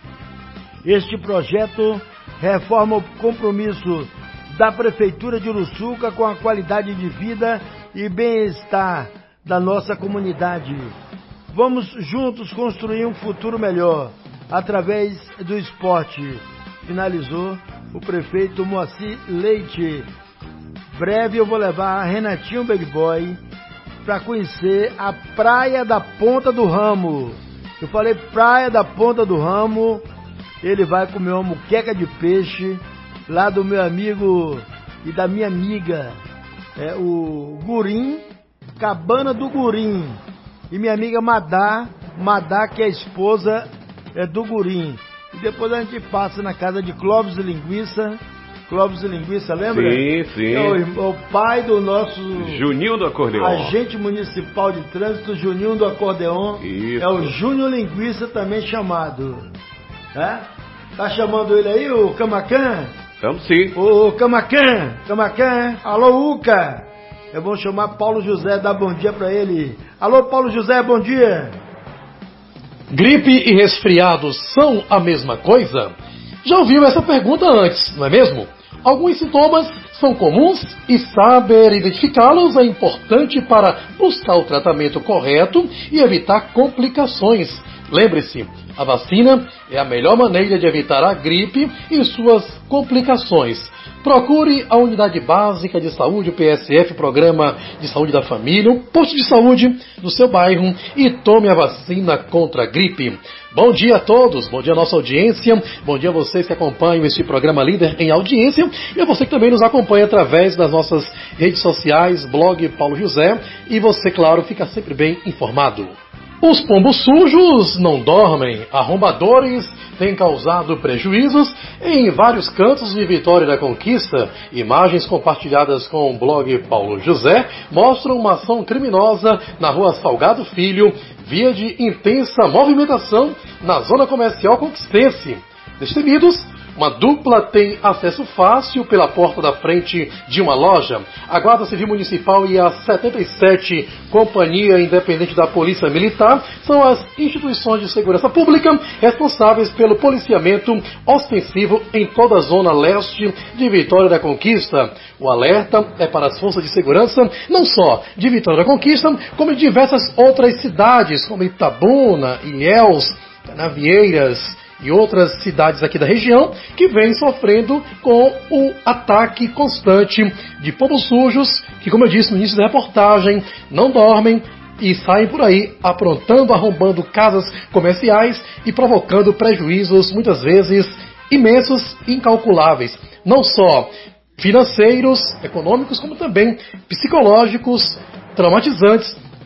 Este projeto reforma o compromisso da Prefeitura de Uruçuca com a qualidade de vida e bem-estar da nossa comunidade. Vamos juntos construir um futuro melhor através do esporte, finalizou o prefeito Moacir Leite. Breve eu vou levar a Renatinho Bad Boy para conhecer a Praia da Ponta do Ramo. Eu falei Praia da Ponta do Ramo, ele vai comer uma muqueca de peixe lá do meu amigo e da minha amiga, é, o Gurim, Cabana do Gurim, e minha amiga Madá, Madá que é a esposa é, do Gurim. E depois a gente passa na casa de Clóvis e Linguiça. Clóvis e Linguiça, lembra? Sim, sim. É o, o pai do nosso Juninho do Acordeon, agente municipal de trânsito, Juninho do Acordeon. Isso. É o Júnior Linguiça também chamado. É? Tá chamando ele aí, o Camacan? Estamos sim. Ô Camacan, Camacan, alô Uca. Eu vou chamar Paulo José, dar bom dia pra ele. Alô Paulo José, bom dia. Gripe e resfriados são a mesma coisa? Já ouviu essa pergunta antes, não é mesmo? Alguns sintomas são comuns e saber identificá-los é importante para buscar o tratamento correto e evitar complicações. Lembre-se, a vacina é a melhor maneira de evitar a gripe e suas complicações. Procure a Unidade Básica de Saúde, o P S F, Programa de Saúde da Família, o posto de saúde do seu bairro e tome a vacina contra a gripe. Bom dia a todos, bom dia a nossa audiência, bom dia a vocês que acompanham este programa líder em audiência e a você que também nos acompanha através das nossas redes sociais, blog Paulo José, e você, claro, fica sempre bem informado. Os pombos sujos não dormem. Arrombadores têm causado prejuízos em vários cantos de Vitória da Conquista. Imagens compartilhadas com o blog Paulo José mostram uma ação criminosa na rua Salgado Filho, via de intensa movimentação na zona comercial conquistense. Destemidos, uma dupla tem acesso fácil pela porta da frente de uma loja. A Guarda Civil Municipal e a setenta e sete Companhia Independente da Polícia Militar são as instituições de segurança pública responsáveis pelo policiamento ostensivo em toda a zona leste de Vitória da Conquista. O alerta é para as forças de segurança, não só de Vitória da Conquista, como de diversas outras cidades, como Itabuna, Ilhéus, Canavieiras e outras cidades aqui da região, que vêm sofrendo com o ataque constante de pombos sujos, que, como eu disse no início da reportagem, não dormem e saem por aí aprontando, arrombando casas comerciais e provocando prejuízos, muitas vezes, imensos e incalculáveis. Não só financeiros, econômicos, como também psicológicos, traumatizantes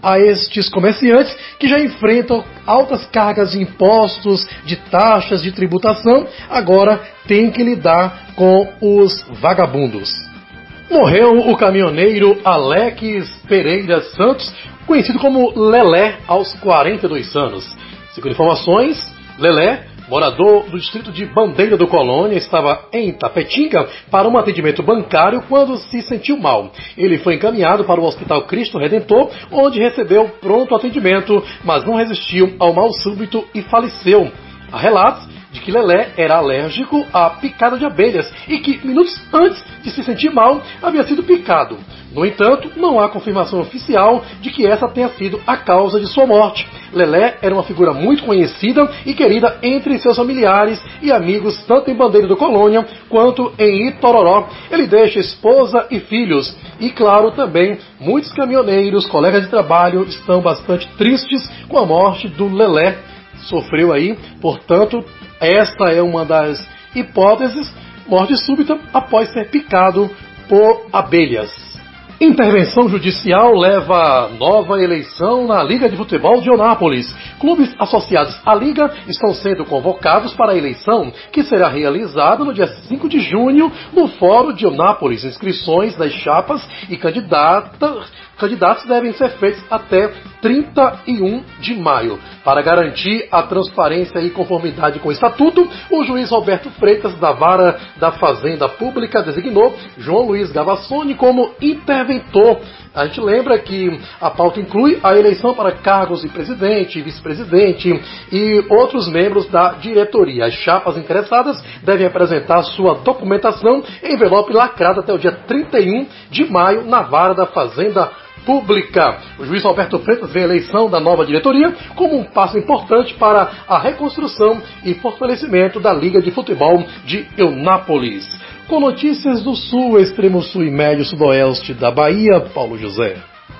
a estes comerciantes que já enfrentam altas cargas de impostos, de taxas, de tributação, agora tem que lidar com os vagabundos. Morreu o caminhoneiro Alex Pereira Santos, conhecido como Lelé, aos quarenta e dois anos. Segundo informações, Lelé, morador do distrito de Bandeira do Colônia, estava em Tapetinga para um atendimento bancário quando se sentiu mal. Ele foi encaminhado para o Hospital Cristo Redentor, onde recebeu pronto atendimento, mas não resistiu ao mal súbito e faleceu. Há relatos de que Lelé era alérgico à picada de abelhas e que, minutos antes de se sentir mal, havia sido picado. No entanto, não há confirmação oficial de que essa tenha sido a causa de sua morte. Lelé era uma figura muito conhecida e querida entre seus familiares e amigos, tanto em Bandeira do Colônia quanto em Itororó. Ele deixa esposa e filhos. E, claro, também muitos caminhoneiros, colegas de trabalho, estão bastante tristes com a morte do Lelé. Sofreu aí, portanto, esta é uma das hipóteses, morte súbita após ser picado por abelhas. Intervenção judicial leva a nova eleição na Liga de Futebol de Eunápolis. Clubes associados à Liga estão sendo convocados para a eleição, que será realizada no dia cinco de junho no Fórum de Eunápolis. Inscrições das chapas e candidatas, candidatos devem ser feitos até trinta e um de maio. Para garantir a transparência e conformidade com o estatuto, o juiz Roberto Freitas, da Vara da Fazenda Pública, designou João Luiz Gavassoni como interventor. A gente lembra que a pauta inclui a eleição para cargos de presidente, vice-presidente e outros membros da diretoria. As chapas interessadas devem apresentar sua documentação em envelope lacrado até o dia trinta e um de maio na Vara da Fazenda Pública. O juiz Roberto Freitas vê a eleição da nova diretoria como um passo importante para a reconstrução e fortalecimento da Liga de Futebol de Eunápolis. Com notícias do sul, extremo sul e médio sudoeste da Bahia, Paulo José.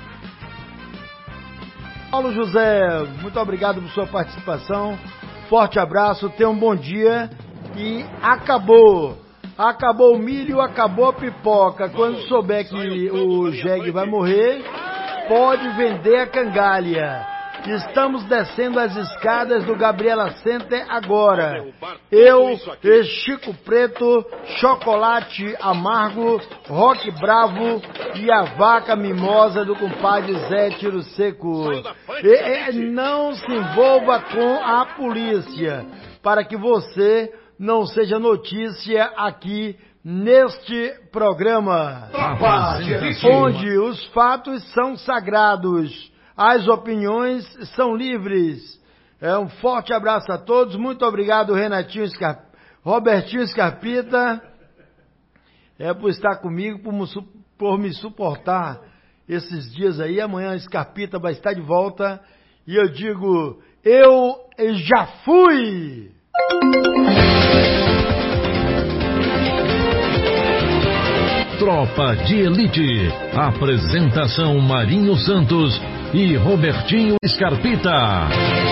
Paulo José, muito obrigado por sua participação. Forte abraço, tenha um bom dia e acabou. Acabou o milho, acabou a pipoca. Quando souber que o jegue vai morrer, pode vender a cangalha. Estamos descendo as escadas do Gabriela Center agora. Eu, Chico Preto, Chocolate Amargo, Rock Bravo e a Vaca Mimosa do compadre Zé Tiro Seco. E, e, não se envolva com a polícia, para que você não seja notícia aqui neste programa, onde os fatos são sagrados, as opiniões são livres. É um forte abraço a todos, muito obrigado Renatinho Scar... Robertinho Scarpita, é, por estar comigo, por, por me suportar esses dias aí. Amanhã a Scarpita vai estar de volta e eu digo, eu já fui! Tropa de Elite. Apresentação Marinho Santos e Robertinho Scarpita.